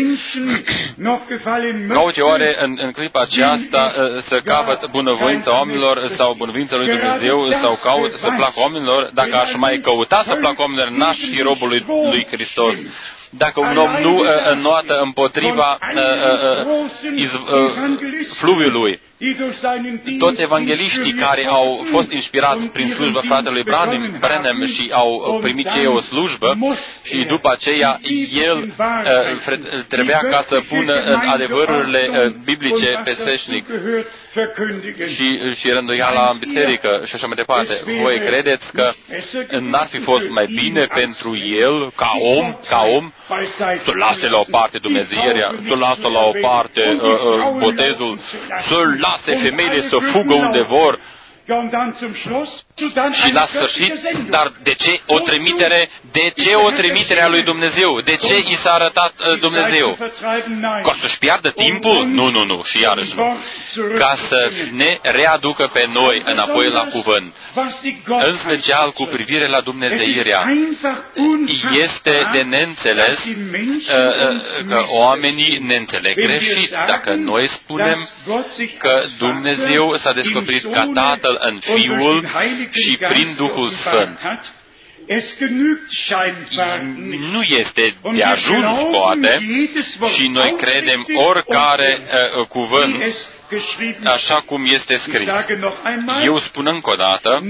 caute oare în, în clipa aceasta să capăt bunăvoința oamenilor sau bunăvoința lui Dumnezeu sau caut să placă oamenilor? Dacă aș mai căuta să placă oamenilor, n-aș fi robul lui, lui Hristos. Dacă un om nu uh, înnoată împotriva uh, uh, iz, uh, fluviului, toți evangeliștii care au fost inspirați prin slujba fratelui Branham și au primit cei o slujbă și după aceea el uh, trebuia ca să pună adevărurile uh, biblice pe sfeșnic. și, și rânduiala în biserică și așa mai departe. Voi credeți că n-ar fi fost mai bine pentru el, ca om, ca om, să lase la o parte dumnezeirea, să lasă la o parte uh, uh, botezul, să lase femeile să fugă unde vor, și la sfârșit, dar de ce o trimitere, de ce o trimitere a lui Dumnezeu? De ce i s-a arătat uh, Dumnezeu? Ca să-și piardă timpul? Nu, nu, nu, și iarăși nu. Ca să ne readucă pe noi înapoi la cuvânt. În special cu privire la dumnezeirea. Este de neînțeles uh, că oamenii ne înțeleg greșit. Dacă noi spunem că Dumnezeu s-a descoperit ca Tatăl în Fiul și prin Duhul Sfânt, nu este de ajuns, poate, și noi credem oricare uh, cuvânt așa cum este scris. Eu spun încă o dată,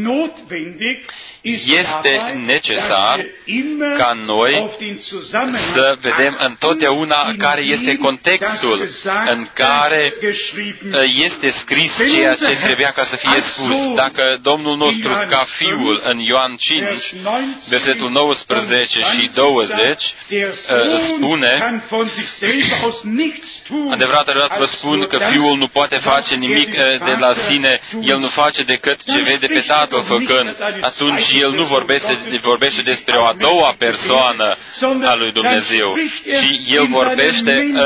este necesar ca noi să vedem întotdeauna care este contextul în care este scris ceea ce trebuia ca să fie spus. Dacă Domnul nostru ca Fiul în Ioan cinci, versetul nouăsprezece și douăzeci, spune, adevărat, adevărat vă spun că Fiul nu poate face nimic de la sine, El nu face decât ce vede pe Tatăl făcând, atunci El nu vorbește, vorbește despre o a doua persoană a lui Dumnezeu, ci El vorbește în,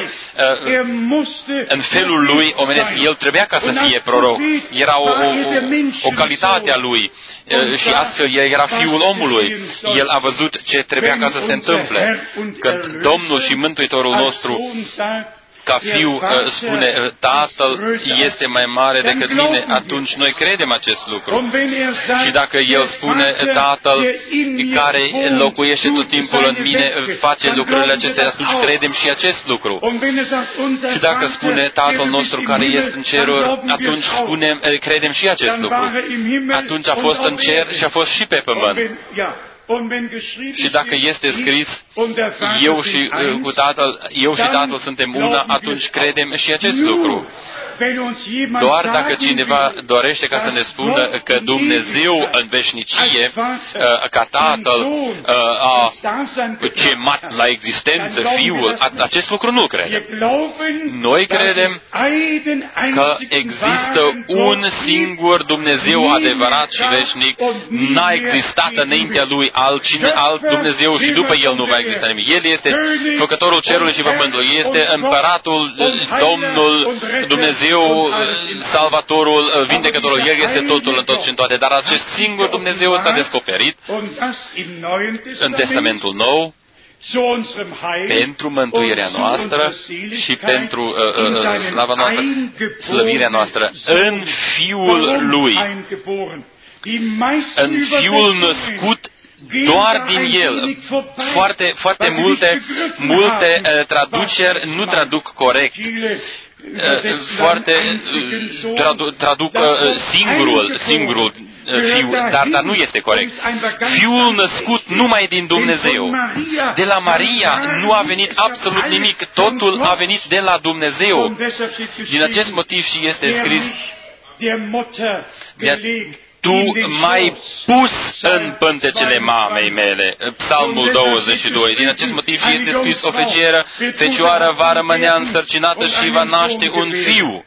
în felul Lui omenesc. El trebuia ca să fie proroc. Era o, o, o calitate a Lui și astfel El era Fiul omului. El a văzut ce trebuia ca să se întâmple. Când Domnul și Mântuitorul nostru ca Fiu spune, Tatăl este mai mare decât mine, atunci noi credem acest lucru. Și dacă El spune, Tatăl care locuiește tot timpul în mine face lucrurile acestea, atunci credem și acest lucru. Și dacă spune Tatăl nostru care este în ceruri, atunci spunem, credem și acest lucru. Atunci a fost în cer și a fost și pe pământ. Și dacă este scris, eu și, cu Tatăl, eu și Tatăl suntem una, atunci credem și acest lucru. Doar dacă cineva dorește ca să ne spună că Dumnezeu în veșnicie, ca Tatăl, a chemat la existență Fiul, acest lucru nu credem. Noi credem că există un singur Dumnezeu adevărat și veșnic, n-a existat înaintea Lui altcine, alt Dumnezeu și după El nu va exista nimic. El este Făcătorul cerului și pământului, este Împăratul, Domnul, Dumnezeu, Salvatorul, Vindecătorul, El este totul în tot și în toate. Dar acest singur Dumnezeu s-a descoperit în Testamentul Nou pentru mântuirea noastră și pentru uh, uh, slava noastră, slăvirea noastră, în Fiul Lui, în Fiul născut doar din El. Foarte, foarte multe, multe uh, traduceri nu traduc corect. Foarte tradu, traduc singurul, singurul Fiu, dar, dar nu este corect. Fiul născut numai din Dumnezeu. De la Maria nu a venit absolut nimic, totul a venit de la Dumnezeu. Din acest motiv și este scris, tu m-ai pus în pântecele mamei mele. Psalmul douăzeci și doi. Din acest motiv și este scris, o fecioară, fecioară va rămânea însărcinată și va naște un fiu.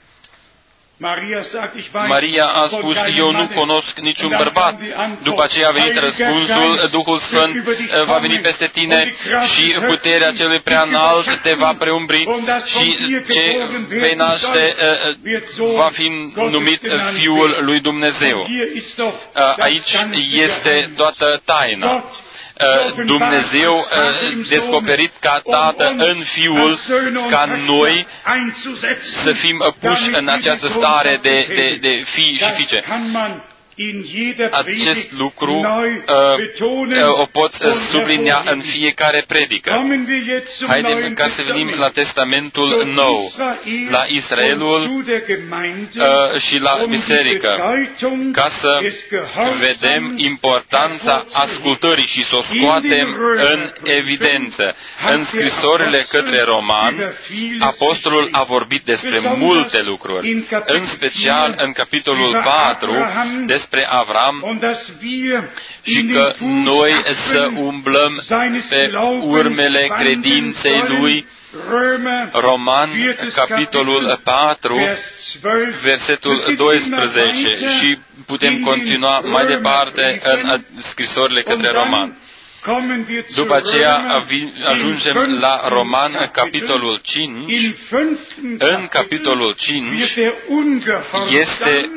Maria a spus, eu nu cunosc niciun bărbat. După aceea a venit răspunsul, Duhul Sfânt va veni peste tine și puterea celui prea înalt te va preumbri și ce vei naște va fi numit Fiul lui Dumnezeu. Aici este toată taina. Dumnezeu descoperit ca Tată în Fiul, ca noi să fim puși în această stare de, de, de fii și fiice. Acest lucru uh, o pot sublinia în fiecare predică. Haideți ca să venim la Testamentul Nou, la Israelul uh, și la biserică, ca să vedem importanța ascultării și să o scoatem în evidență. În scrisorile către Romani, apostolul a vorbit despre multe lucruri, în special în capitolul patru, despre Avram, și că noi să umblăm pe urmele credinței lui. Roman, capitolul patru, versetul doisprezece, și putem continua mai departe în scrisorile către Roman. După aceea ajungem la Roman, capitolul cinci. În capitolul cinci este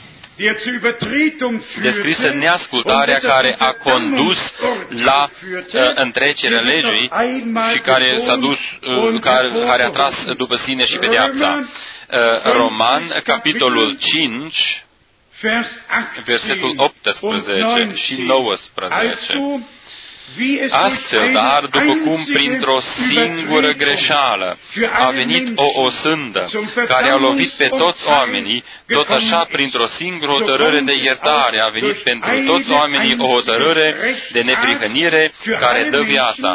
descrisă neascultarea care a condus la uh, întrecerea legii și care s-a dus, uh, care, care a tras după sine și pedeapsa. Uh, Roman, capitolul cinci, versetul optsprezece și nouăsprezece. Astfel, dar, după cum printr-o singură greșeală a venit o osândă care a lovit pe toți oamenii, tot așa, printr-o singură hotărâre de iertare a venit pentru toți oamenii o hotărâre de neprihănire care dă viața.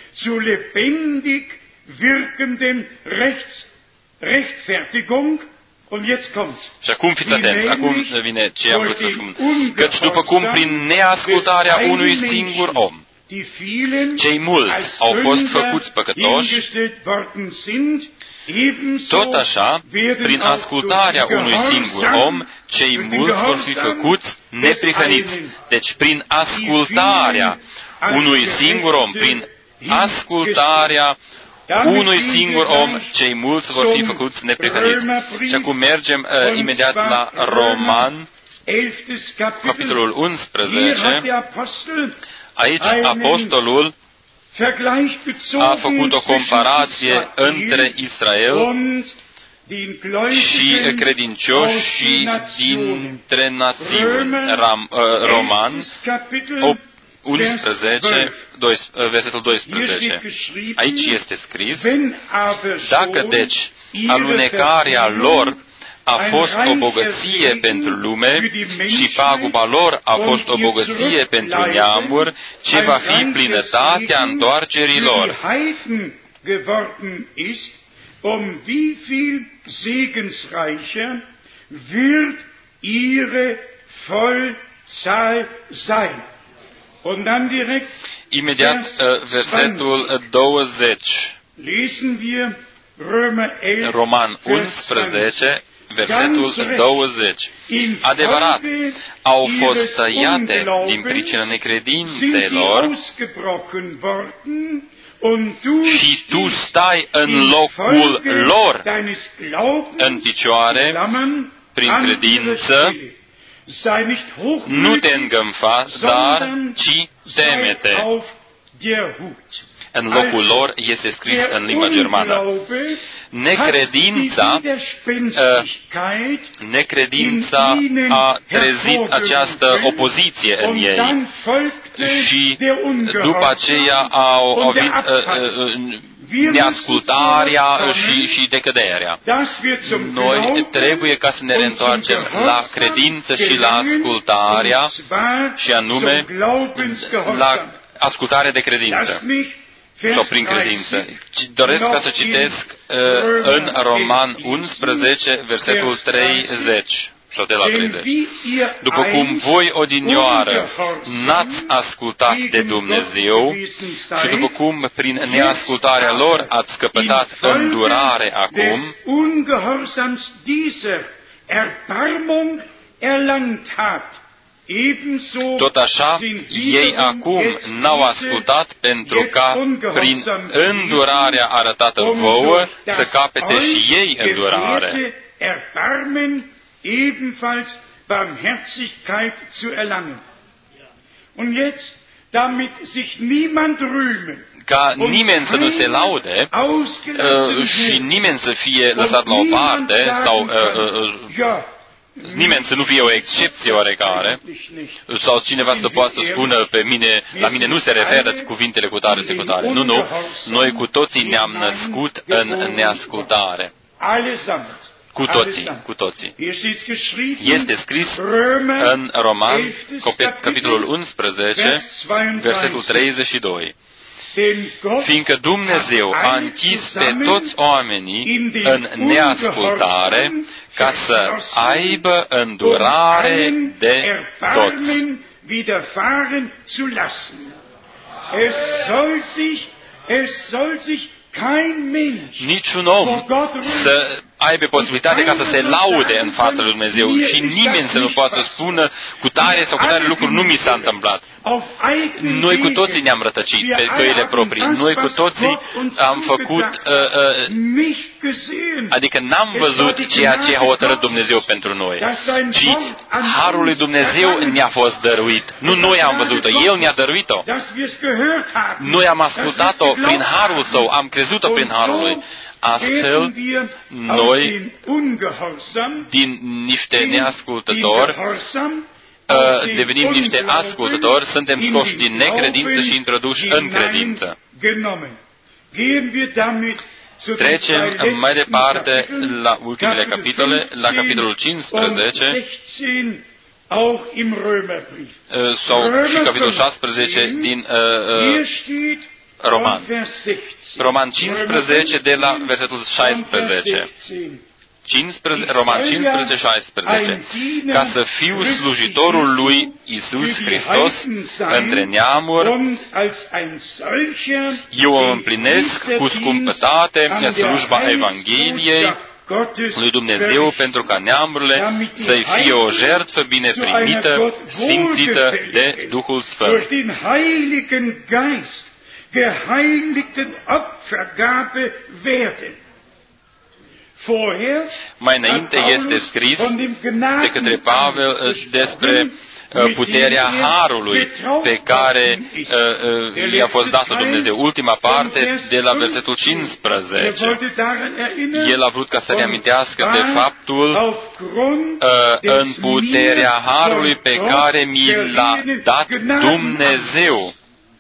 Și acum fiți atenți, acum vine ce am vrut să spun. Căci după cum prin neascultarea unui singur om cei mulți au fost făcuți păcătoși, tot așa, prin ascultarea unui singur om, cei mulți vor fi făcuți neprihăniți. Deci, prin ascultarea unui singur om, prin ascultarea unui singur om, cei mulți vor fi făcuți neprihăniți. Și acum mergem uh, imediat la Roman, capitolul unsprezece. Aici apostolul a făcut o comparație între Israel și credincioșii dintre națiuni. Ram, uh, Roman unsprezece, versetul doisprezece. Aici este scris: dacă deci alunecarea lor a fost o bogăție pentru lume și paguba lor a fost o bogăție pentru neamuri, ce va fi plinătatea întoarcerii lor? Um wie viel segensreicher wird ihre Vollzahl sein. Und dann direkt imediat versetul douăzeci. Lesen wir Roman unsprezece, versetul douăzeci. Adevărat, au fost tăiate din pricina necredințelor și tu stai în locul lor în picioare prin credință. Nu te îngânfa, dar ci teme-te. În locul lor este scris în limba germană. Necredința, necredința a trezit această opoziție în ei și după aceea au venit neascultarea și, și decăderea. Noi trebuie ca să ne reîntoarcem la credință și la ascultarea, și anume la ascultare de credință sau prin credință. Doresc ca să citesc uh, în Roman unsprezece, versetul treizeci. Sau de la treizeci. După cum voi odinioară n-ați ascultat de Dumnezeu și după cum prin neascultarea lor ați căpătat îndurare acum, tot așa, ei acum n-au ascultat pentru ca, prin îndurarea arătată vouă, să capete și ei îndurare. Ebenfalls Barmherzigkeit zu erlangen. Und jetzt, damit sich niemand rühmen, ca nimeni să nu se laude uh, și nimeni să fie lăsat la o parte sau uh, uh, nimeni să nu fie o excepție oarecare, sau cineva să poată să spună pe mine, la mine nu se referă cuvintele cu tare și cu tare. Nu, nu, noi cu toții ne-am născut în neascultare. Cu toții, cu toții. Este scris în Roman, capitolul unsprezece, versetul treizeci și doi. Fiindcă Dumnezeu a închis pe toți oamenii în neascultare ca să aibă îndurare de toți. Niciun om să aibă posibilitatea ca să se laude în fața lui Dumnezeu și nimeni să nu poată să spună cu tare sau cu tare lucruri nu mi s-a întâmplat. Noi cu toții ne-am rătăcit pe căile proprii. Noi cu toții am făcut, uh, uh, adică n-am văzut ceea ce a hotărât Dumnezeu pentru noi, ci harul lui Dumnezeu ne-a fost dăruit. Nu noi am văzut-o, El ne-a dăruit-o. Noi am ascultat-o prin harul Său, am crezut-o prin harul Lui. Astfel, noi, din niște neascultători, devenim niște ascultători, suntem scoși din necredință și introduși în credință. Trecem mai departe la ultimele capitole, la capitolul cincisprezece, sau și capitolul șaisprezece din uh, Roman. Roman cincisprezece de la versetul șaisprezece. cincisprezece, Roman cincisprezece, șaisprezece. Ca să fiu slujitorul lui Iisus Hristos între neamuri, eu o împlinesc cu scumpătate slujba Evangheliei lui Dumnezeu pentru ca neamurile să-i fie o jertfă bine primită, sfințită de Duhul Sfânt. Geheiligten Opfergabe werden. Mai înainte este scris de către Pavel despre puterea harului pe care uh, i-a fost dată Dumnezeu. Ultima parte de la versetul cincisprezece. El a vrut ca să reamintească de faptul uh, în puterea harului pe care mi l-a dat Dumnezeu.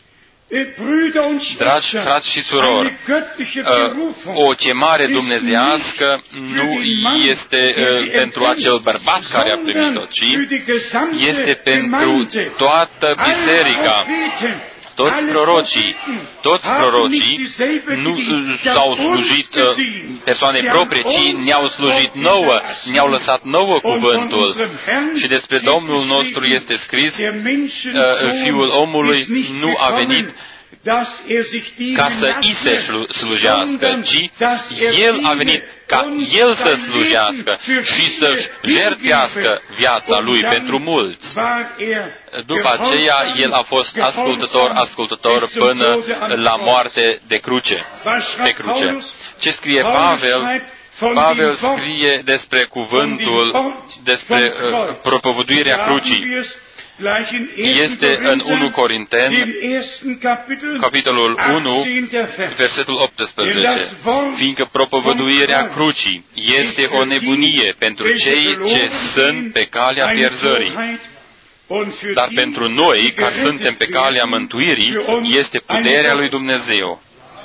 Dragi frați și surori, o chemare dumnezeiască nu este pentru acel bărbat care a primit-o, ci este pentru toată biserica. Toți prorocii, toți prorocii nu s-au slujit persoane proprie, ci ne-au slujit nouă, ne-au lăsat nouă cuvântul. Și despre Domnul nostru este scris, Fiul omului nu a venit ca să îi se slujească, ci El a venit ca El să slujească și să-și jertfească viața Lui pentru mulți. După aceea, El a fost ascultător, ascultător până la moarte de cruce, pe cruce. Ce scrie Pavel? Pavel scrie despre cuvântul, despre uh, propovăduirea crucii. Este în unu Corinteni, capitolul unu, versetul optsprezece. Fiindcă propovăduirea crucii este o nebunie pentru cei ce sunt pe calea pierzării, dar pentru noi, care suntem pe calea mântuirii, este puterea lui Dumnezeu.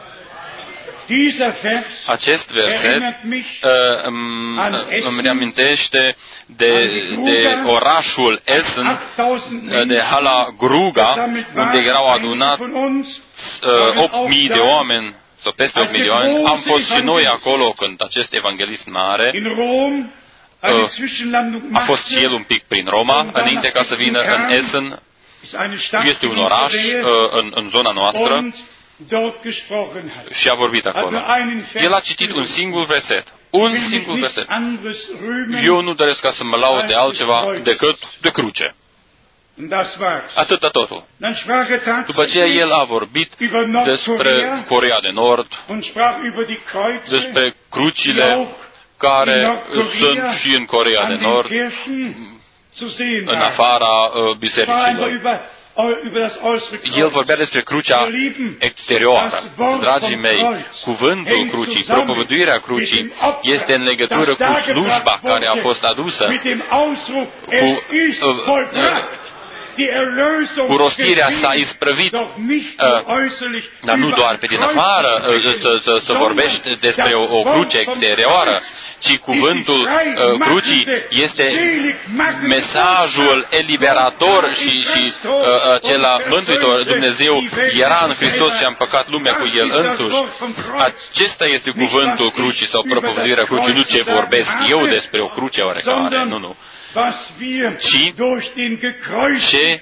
Acest verset uh, îmi, îmi reamintește de, de orașul Essen, de Hala Gruga, unde erau adunat uh, opt mii de oameni, sau peste opt mii de oameni. Am fost și noi acolo când acest evanghelist mare uh, a fost și el un pic prin Roma, înainte ca să vină în Essen. Este un oraș uh, în, în zona noastră. Și a vorbit acolo. El a citit un singur verset. Un singur verset. Eu nu doresc ca să mă laud de altceva decât de cruce. Atâta totul. După aceea el a vorbit despre Coreea de Nord, despre crucile care sunt și în Coreea de Nord, în afara uh, bisericilor. El vorbea despre crucea exterioară. Dragii mei, cuvântul crucii, propovăduirea crucii, este în legătură cu slujba care a fost adusă, cu uh, cu rostirea s-a isprăvit, uh, dar nu doar pe din afară uh, să, să, să vorbești despre o, o cruce exterioară, ci cuvântul uh, crucii este mesajul eliberator și, și uh, acela mântuitor. Dumnezeu era în Hristos și a împăcat lumea cu El însuși. Acesta este cuvântul crucii sau propovăduirea crucii, nu ce vorbesc eu despre o cruce oarecare, nu, nu. Ci ce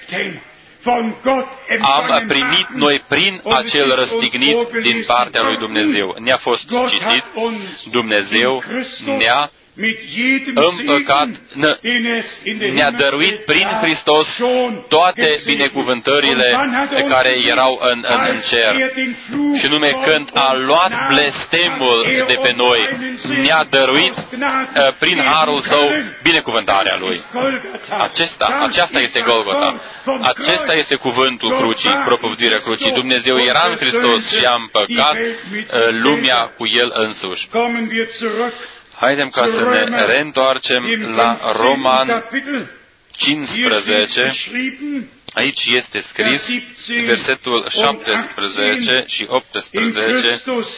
am primit noi prin acel răstignit din partea lui Dumnezeu. Ne-a fost citit, Dumnezeu ne-a împăcat, ne-a dăruit prin Hristos toate binecuvântările care erau în, în, în cer. Și nume când a luat blestemul de pe noi, ne-a dăruit prin harul său binecuvântarea lui. Acesta, aceasta este Golgota. Acesta este cuvântul crucii, propovăduirea crucii. Dumnezeu era în Hristos și a împăcat lumea cu El însuși. Haidem ca să ne reîntoarcem la Roman cincisprezece. Aici este scris versetul șaptesprezece și optsprezece.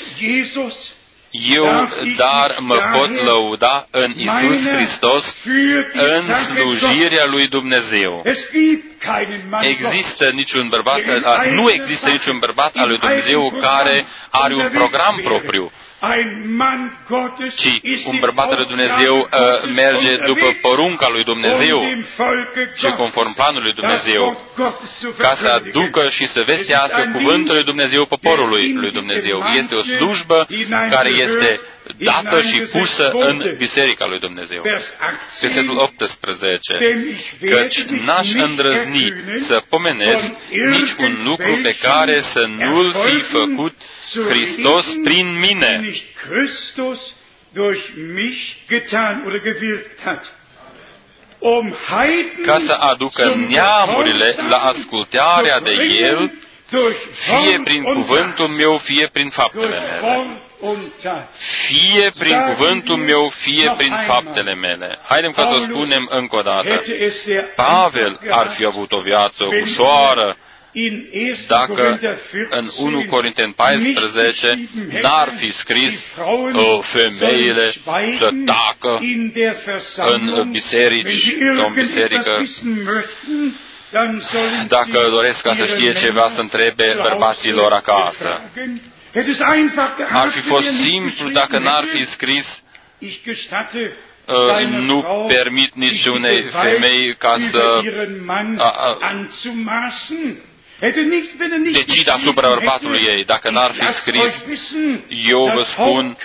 Eu, dar, mă pot lăuda în Iisus Hristos în slujirea lui Dumnezeu. Există niciun bărbat, nu există niciun bărbat al lui Dumnezeu care are un program propriu, ci un bărbat al lui Dumnezeu uh, merge după porunca lui Dumnezeu și conform planului lui Dumnezeu, ca să aducă și să vestească cuvântul lui Dumnezeu poporului lui Dumnezeu. Este o slujbă care este dată și pusă în Biserica lui Dumnezeu. Versetul optsprezece. Căci n-aș îndrăzni să pomenesc nici un lucru pe care să nu-l fi făcut Hristos prin mine. Ca să aducă neamurile la ascultarea de El, fie prin cuvântul meu, fie prin faptele mele. Fie prin cuvântul meu, fie prin faptele mele. Haidem ca să o spunem încă o dată. Pavel ar fi avut o viață ușoară dacă în unu Corinteni paisprezece n-ar fi scris uh, femeile să tacă în biserici sau în biserică. Dacă doresc ca să știe ceva, să întrebe bărbaților acasă. Ar fi fost simplu dacă n-ar fi scris uh, nu permit niciunei femei ca să decide asupra bărbatului ei. Dacă n-ar fi scris, eu vă spun,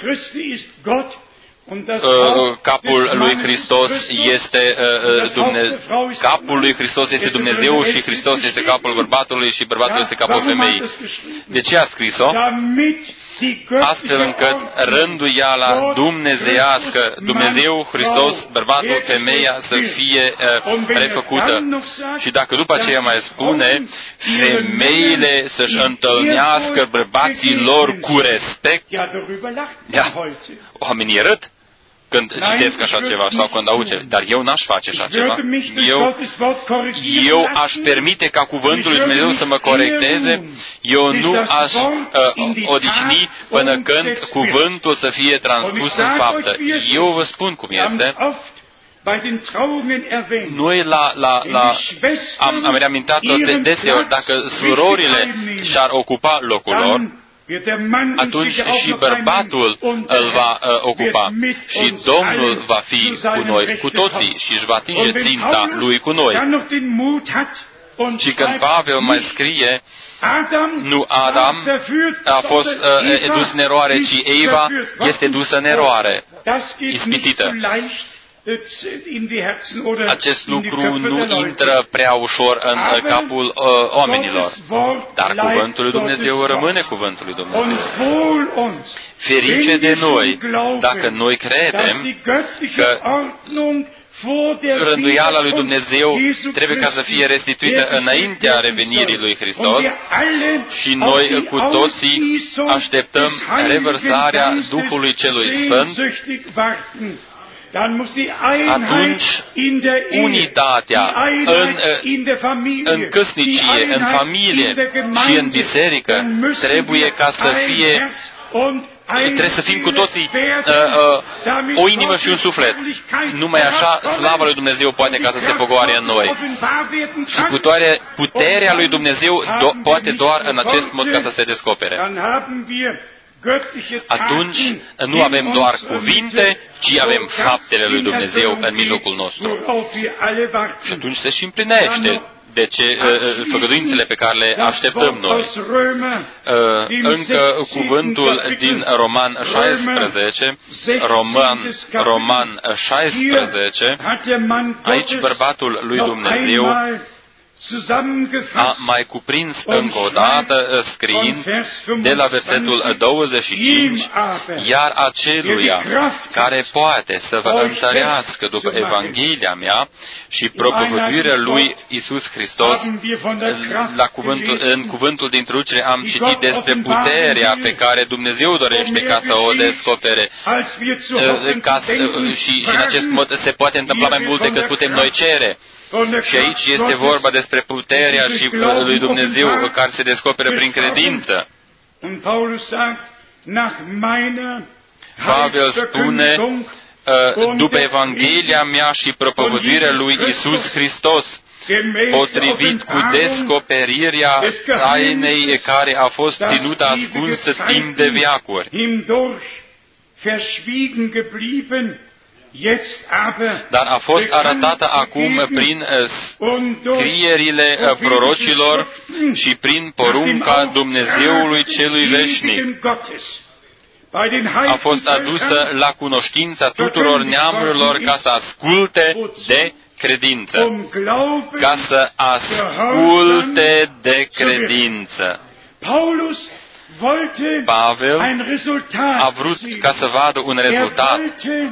Uh, capul lui Hristos este uh, Dumne... capul lui Hristos este Dumnezeu și Hristos este capul bărbatului și bărbatul este capul femeii. De ce a scris-o? Astfel încât rânduiala dumnezeiască, Dumnezeu, Hristos, bărbatul, femeia, să fie uh, refăcută. Și dacă după aceea mai spune, femeile să-și întâlnească bărbații lor cu respect, ia, oamenii râd când citesc așa ceva sau când aud ceva. Dar eu n-aș face așa ceva. Eu, eu aș permite ca cuvântul lui Dumnezeu să mă corecteze. Eu nu aș uh, odihni până când cuvântul să fie transpus în faptă. Eu vă spun cum este. Noi la, la, la, am, am reamintat-o de deseori, dacă surorile și-ar ocupa locul lor, atunci și bărbatul îl va uh, ocupa și Domnul va fi cu noi, cu toții, și își va atinge ținta lui cu noi. Și când Pavel mai scrie, nu Adam a fost uh, dus în eroare, ci Eva este dusă în eroare, ispitită. Acest lucru nu intră prea ușor în capul uh, oamenilor, dar cuvântul lui Dumnezeu rămâne cuvântul lui Dumnezeu. Ferice de noi, dacă noi credem că rânduiala lui Dumnezeu trebuie ca să fie restituită înaintea revenirii lui Hristos și noi cu toții așteptăm revărsarea Duhului Celui Sfânt. Atunci unitatea în, în căsnicie, în familie și în biserică trebuie ca să fie, trebuie să fim cu toții uh, uh, o inimă și un suflet. Numai așa slava lui Dumnezeu poate ca să se pogoare în noi. Și puterea, puterea lui Dumnezeu do, poate doar în acest mod ca să se descopere. Atunci nu avem doar cuvinte, ci avem faptele lui Dumnezeu în mijlocul nostru. Și atunci se și împlinește de ce făgăduințele pe care le așteptăm noi. Încă cuvântul din Roman șaisprezece, Roman, Roman șaisprezece, aici bărbatul lui Dumnezeu a mai cuprins încă o dată, scriind de la versetul douăzeci și cinci, iar aceluia care poate să vă întărească după Evanghelia mea și propovăduirea lui Iisus Hristos, la cuvântul, în cuvântul de introducere am citit despre puterea pe care Dumnezeu dorește ca să o descopere. Ca să, și, și în acest mod se poate întâmpla mai mult decât putem noi cere. Și aici este vorba despre puterea și lui Dumnezeu care se descoperă prin credință. Pavel spune, după Evanghelia mea și propovăduirea lui Iisus Hristos, potrivit cu descoperirea tainei care a fost ținută ascunsă timp de veacuri. Dar a fost arătată acum prin scrierile prorocilor și prin porunca Dumnezeului Celui Veșnic. A fost adusă la cunoștința tuturor neamurilor ca să asculte de credință. Ca să asculte de credință. Pavel a vrut ca să vadă un rezultat.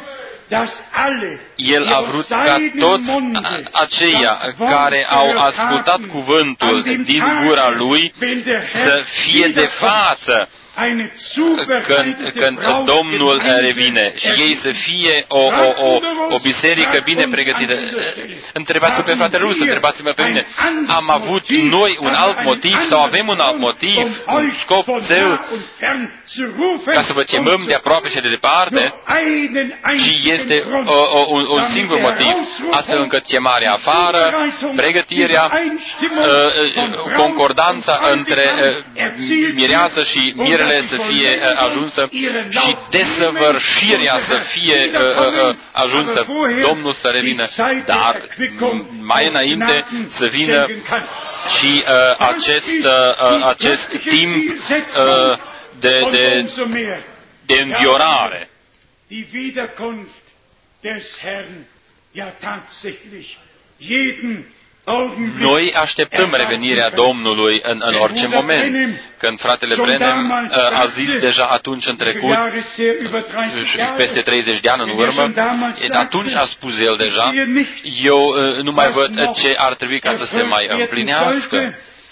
El a vrut ca toți aceia care au ascultat cuvântul din gura lui să fie de față când, când Domnul revine și ei să fie o, o, o, o biserică bine pregătită. Întrebați-vă pe fratele Rus, întrebați-mă pe mine. Am avut noi un alt motiv sau avem un alt motiv, un scop, cel, ca să vă chemăm de aproape și de departe, și este o, o, un, un singur motiv, astfel încât chemarea afară, pregătirea, concordanța între mireasă și mirele să fie ajunsă și desăvârșirea să fie ajunsă, Domnul să revină, dar mai înainte să vină și acest, acest timp de, de, de înviorare. Noi așteptăm revenirea Domnului în, în orice moment. Când fratele Branham a zis deja atunci în trecut, peste treizeci de ani în urmă, atunci a spus el deja, eu nu mai văd ce ar trebui ca să se mai împlinească.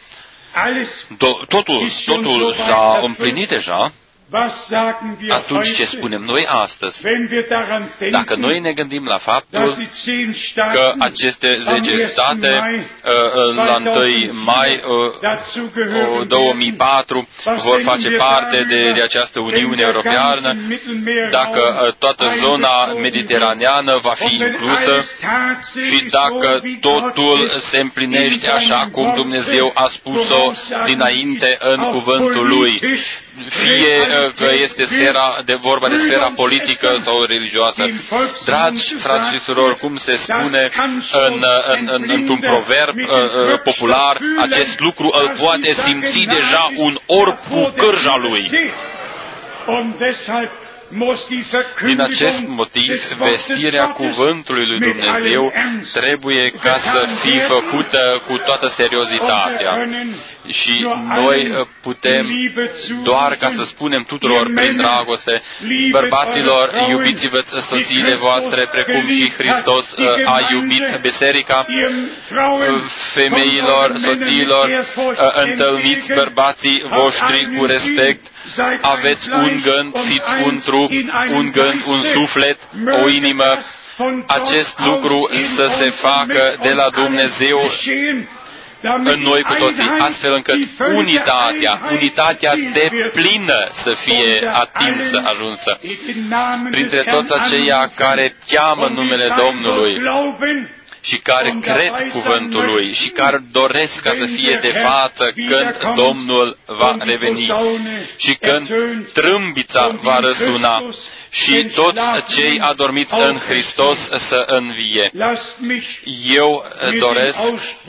Totul, totul s-a împlinit deja. Atunci ce spunem noi astăzi? Dacă noi ne gândim la faptul că aceste zece state la întâi mai două mii patru vor face parte de, de această Uniune Europeană, dacă toată zona mediteraneană va fi inclusă și dacă totul se împlinește așa cum Dumnezeu a spus-o dinainte în cuvântul Lui, fie că este sfera de vorba de sfera politică sau religioasă. Dragi frați și surori, cum se spune în, în, în, într-un proverb uh, popular, acest lucru îl poate simți deja un orb cu cârja lui. Din acest motiv, vestirea cuvântului lui Dumnezeu trebuie ca să fie făcută cu toată seriozitatea. Și noi putem doar ca să spunem tuturor prin dragoste, bărbaților, iubiți-vă soțiile voastre, precum și Hristos a iubit biserica, femeilor, soțiilor, întâlniți bărbații voștri cu respect, aveți un gând, fiți un trup, un gând, un suflet, o inimă. Acest lucru să se facă de la Dumnezeu în noi cu toții, astfel încât unitatea, unitatea deplină să fie atinsă, ajunsă. Printre toți aceia care cheamă numele Domnului și care cred cuvântul Lui și care doresc ca să fie de față când Domnul va reveni și când trâmbița va răsuna și toți cei adormiți în Hristos să învie. Eu doresc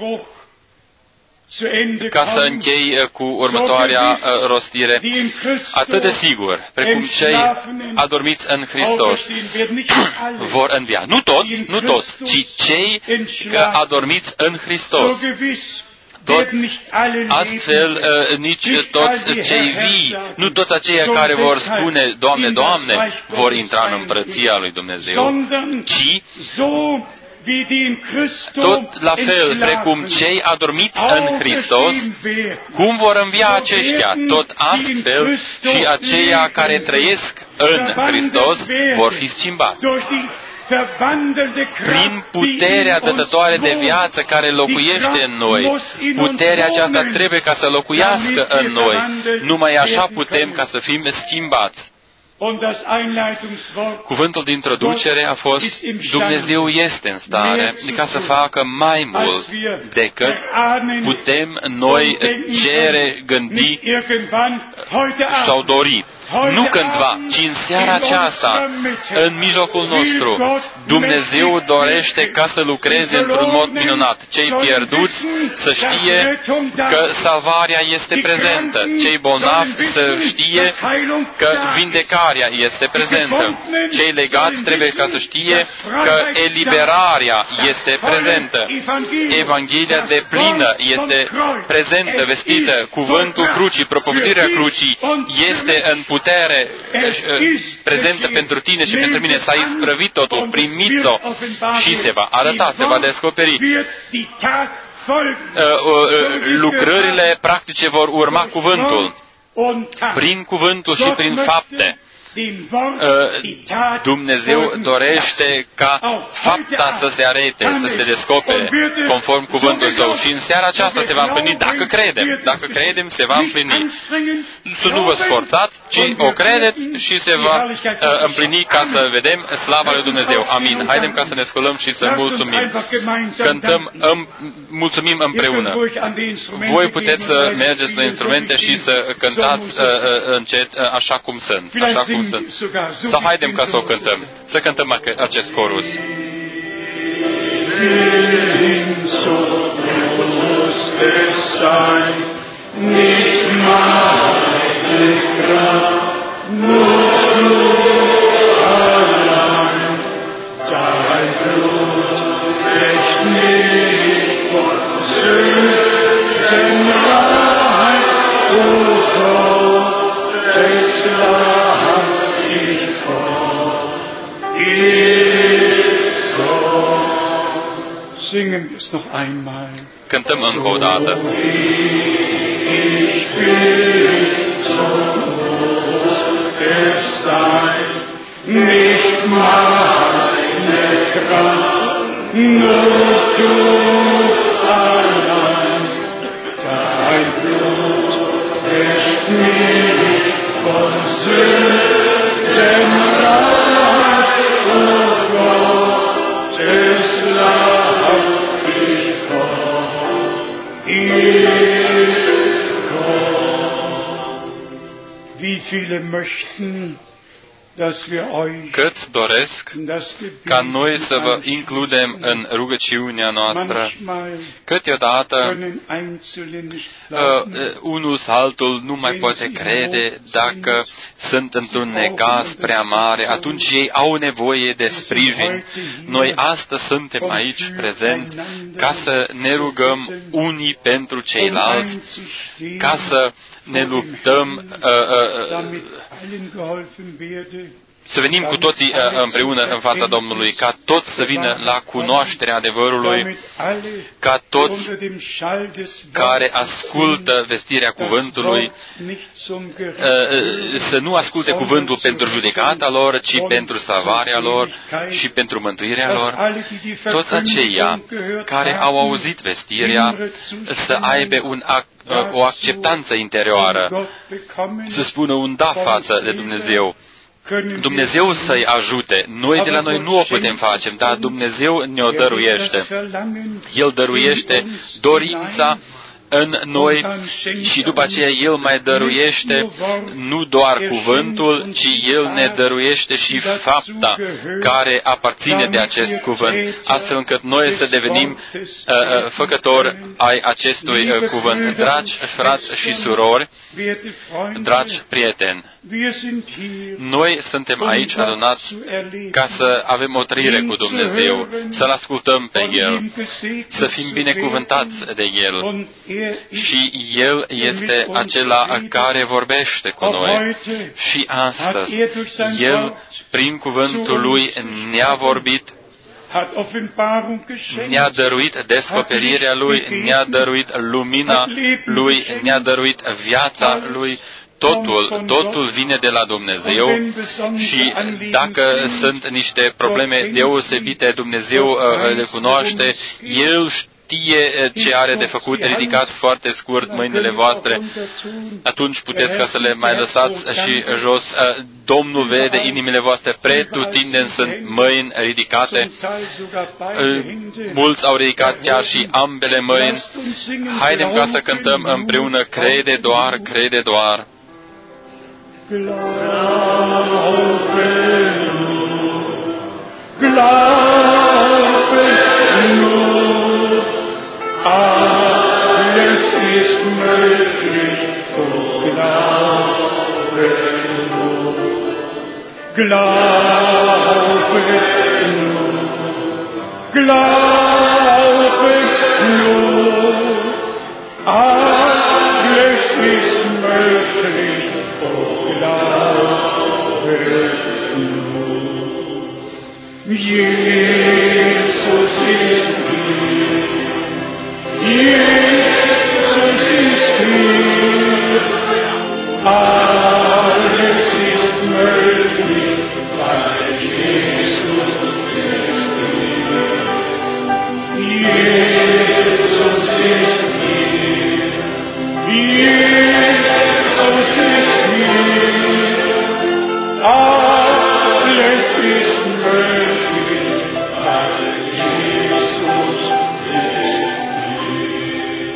ca să închei cu următoarea rostire. Atât de sigur, precum cei adormiți în Hristos vor învia. Nu toți, nu toți, ci cei adormiți în Hristos. Tot astfel, nici toți cei vii, nu toți aceia care vor spune, Doamne, Doamne, vor intra în împărăția lui Dumnezeu, ci tot la fel, precum cei adormiți în Hristos, cum vor învia aceștia, tot astfel și aceia care trăiesc în Hristos vor fi schimbați. Prin puterea dătătoare de viață care locuiește în noi, puterea aceasta trebuie ca să locuiască în noi. Numai așa putem ca să fim schimbați. Cuvântul de introducere a fost: Dumnezeu este în stare ca să facă mai mult decât putem noi cere, gândi sau dori. Nu cândva, ci în seara aceasta, în mijlocul nostru, Dumnezeu dorește ca să lucreze într-un mod minunat. Cei pierduți să știe că salvarea este prezentă. Cei bolnavi să știe că vindecarea este prezentă. Cei legați trebuie ca să știe că eliberarea este prezentă. Evanghelia de plină este prezentă, vestită. Cuvântul crucii, propovăduirea crucii este în putere prezentă pentru tine și pentru mine. S-a isprăvit totul, primiți-o și se va arăta, se va descoperi. Lucrările practice vor urma cuvântul. Prin cuvântul și prin fapte. Dumnezeu dorește ca fapta să se arete, să se descopere conform cuvântul Său. Și în seara aceasta se va împlini dacă credem. Dacă credem, se va împlini. Să nu vă sforțați, ci o credeți și se va uh, împlini ca să vedem slava lui Dumnezeu. Amin. Haidem ca să ne sculăm și să mulțumim. Cântăm, îm, mulțumim împreună. Voi puteți să mergeți la instrumente și să cântați uh, uh, încet, uh, așa cum sunt. Așa cum sunt. Sau haidem ca să o cântăm. Să cântăm acest corus. Singen wir es noch einmal. Cântăm încă o dată. Ich will so groß es sein, nicht meine Kraft, nur du allein. Dein Blut wäscht mich von Sünden rein, o Gottes Lamm, ich komm, ich komm. Wie viele möchten cât doresc ca noi să vă includem în rugăciunea noastră. Câteodată uh, unul sau altul nu mai poate crede dacă sunt într-un necaz prea mare, atunci ei au nevoie de sprijin. Noi astăzi suntem aici prezenți ca să ne rugăm unii pentru ceilalți, ca să ne luptăm, uh, uh, să venim cu toții uh, împreună în fața Domnului, ca toți să vină la cunoașterea adevărului, ca toți care ascultă vestirea cuvântului uh, să nu asculte cuvântul pentru judecata lor, ci pentru salvarea lor și pentru mântuirea lor. Toți aceia care au auzit vestirea să aibă un act, o acceptanță interioară, să spună un da față de Dumnezeu. Dumnezeu să-i ajute. Noi de la noi nu o putem face, dar Dumnezeu ne-o dăruiește. El dăruiește dorința în noi și după aceea El mai dăruiește nu doar cuvântul, ci El ne dăruiește și fapta care aparține de acest cuvânt, astfel încât noi să devenim uh, făcători ai acestui uh, cuvânt. Dragi frați și surori, dragi prieteni, noi suntem aici adunați ca să avem o trăire cu Dumnezeu, să-L ascultăm pe El, să fim binecuvântați de El. Și El este acela care vorbește cu noi. Și astăzi, El, prin cuvântul Lui, ne-a vorbit, ne-a dăruit descoperirea Lui, ne-a dăruit lumina Lui, ne-a dăruit viața Lui. Totul, totul vine de la Dumnezeu și dacă sunt niște probleme deosebite, Dumnezeu le cunoaște, El știe ce are de făcut, ridicați foarte scurt mâinile voastre, atunci puteți ca să le mai lăsați și jos. Domnul vede inimile voastre, pretutindeni sunt mâini ridicate, mulți au ridicat chiar și ambele mâini. Haidem ca să cântăm împreună, crede doar, crede doar. Glaube nur, glaube nur, alles ist möglich, oh, glaube nur, glaube nur, glaube nur, alles ist möglich. Jesus ist hier, Jesus ist hier, alles ist möglich, weil Jesus ist hier. Jesus ist hier, Jesus ist hier, alles ist möglich, weil Jesus ist hier.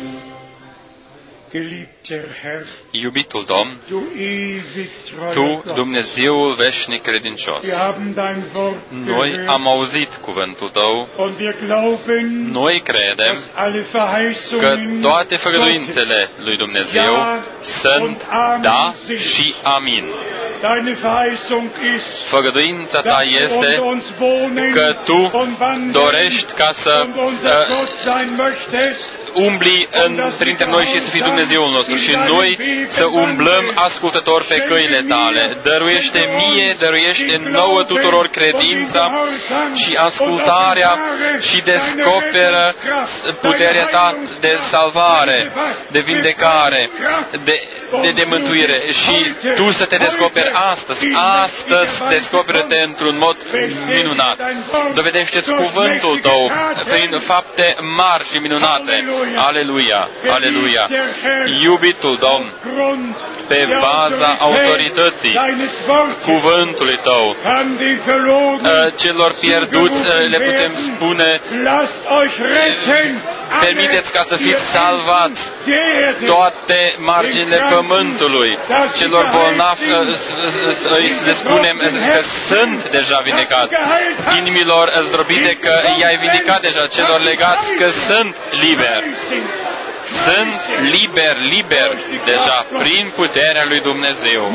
Geliebter Herr, Iubitul Domn, du ewig treuer Tu, Gott, Dumnezeul veșnic credincios, wir haben dein Wort noi gehört am auzit cuvântul Tău, und wir glauben, noi credem dass alle că Verheißungen toate făgăduințele lui Dumnezeu sunt da și amin. Deine Verheißung ist, Făgăduința Ta dass du este unter uns wohnen că Tu und wandeln dorești ca să und unser uh, Gott sein möchtest, umbli în, printre noi și să fii Dumnezeul nostru și noi să umblăm ascultători pe căile Tale. Dăruiește mie, dăruiește nouă tuturor credința și ascultarea și descoperă puterea Ta de salvare, de vindecare, de, de, de mântuire și Tu să te descoperi astăzi. Astăzi descoperă-te într-un mod minunat. Dovedește-ți cuvântul Tău prin fapte mari și minunate. Aleluia, aleluia. Iubitul Domn, pe baza autorității cuvântului Tău, celor pierduți le putem spune, permiteți ca să fiți salvați toate marginile pământului. Celor bolnavi le spunem că sunt deja vindecați. Inimilor zdrobite că i-ai vindecat deja. Celor legați că sunt liberi. Sunt liber, liber deja prin puterea lui Dumnezeu.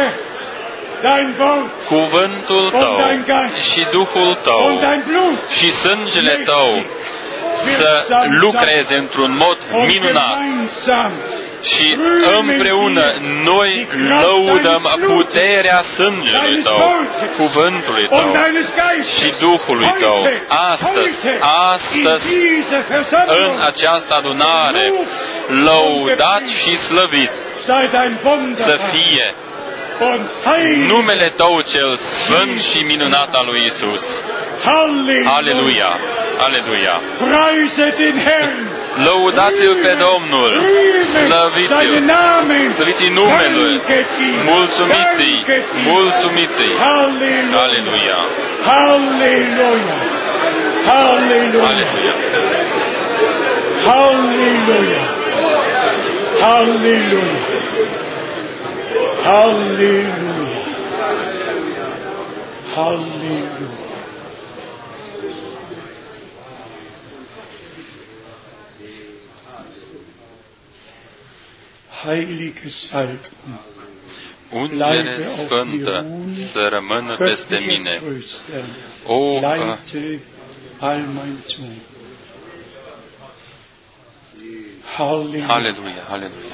Cuvântul tău și Duhul tău și sângele tău să lucreze într-un mod minunat și împreună noi lăudăm puterea sângelui tău, cuvântului tău și Duhului tău. Astăzi, astăzi, în această adunare, lăudat și slăvit să fie numele Tău cel sfânt și minunat al lui Isus. Aleluia! Aleluia! Lăudați-L pe Domnul! Slăviți-L! Slăviți-i numele! Mulțumiți-i! Mulțumiți-i! Aleluia! Aleluia! Aleluia! Aleluia! Aleluia! Halleluja. Halleluja. Heilige Salbung. Ungere sfântă să rămână peste mine. O, uh, Halleluja, Halleluja.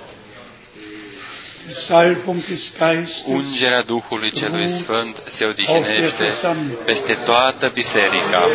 Ungerea Duhului Celui Sfânt se odihnește peste toată biserica.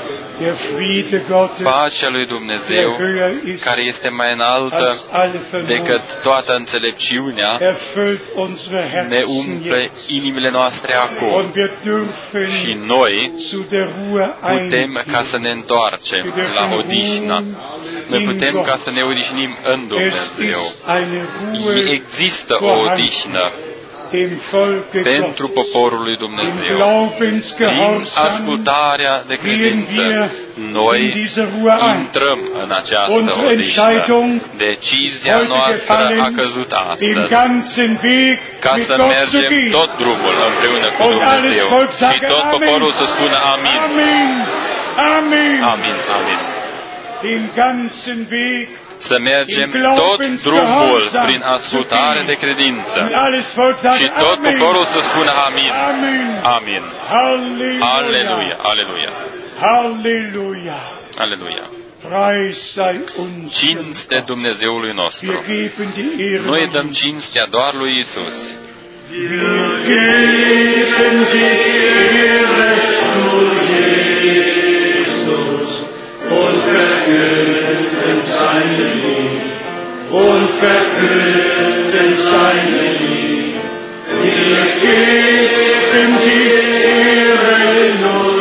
Pacea lui Dumnezeu, care este mai înaltă decât toată înțelepciunea, ne umple inimile noastre acum și noi putem ca să ne întoarcem la odihnă. Noi putem ca să ne odihnim în Dumnezeu. Există o odihnă pentru poporul lui Dumnezeu. Prin ascultarea de credință, noi intrăm în această odihnă. Decizia noastră a căzut astăzi ca să mergem tot drumul împreună cu Dumnezeu și tot poporul să spună amin. Amin, amin. Să mergem tot drumul prin ascultare de credință și tot poporul să spună amin. Amin. Aleluia, aleluia. Aleluia. Cinste Dumnezeului nostru. Noi dăm cinstea doar lui Isus. Und verkünden seine Liebe, und verkünden seine Liebe. Wir geben die Ehre nur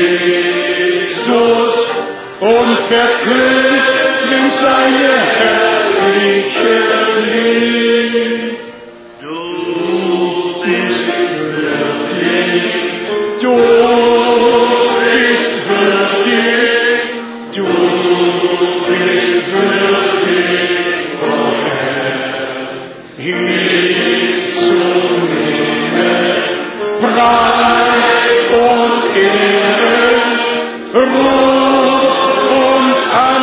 Jesus und verkünden seine herrliche Liebe. Du bist würdig, du bist würdig. Du bist würdig, o Herr, hinzunehmen, Preis und Ehre, Ruhm und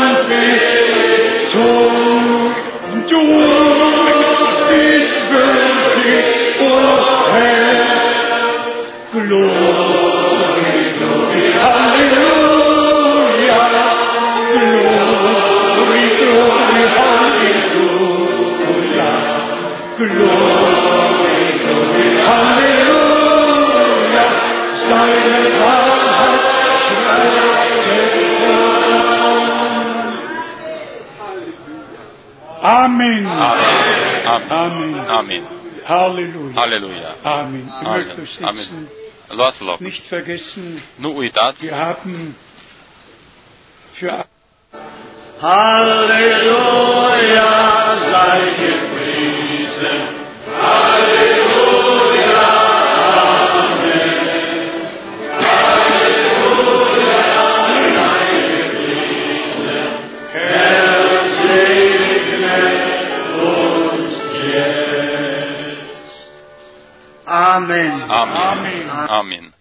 Anbetung. Du bist würdig, o Herr, Glory, Glory, Halleluja. Glory, glory, hallelujah. Glory, glory, hallelujah. Seine Wahrheit schreitet voran. Amen. Amen. Amen. Amen. Halleluja. Halleluja. Amen. Amen. Amen. Luați loc. Nicht vergessen, nu uitați. wir haben für Halleluja, sei gepriesen. Halleluja, Amen. Halleluja, sei gepriesen. Amen. Amin. Amen. Amin.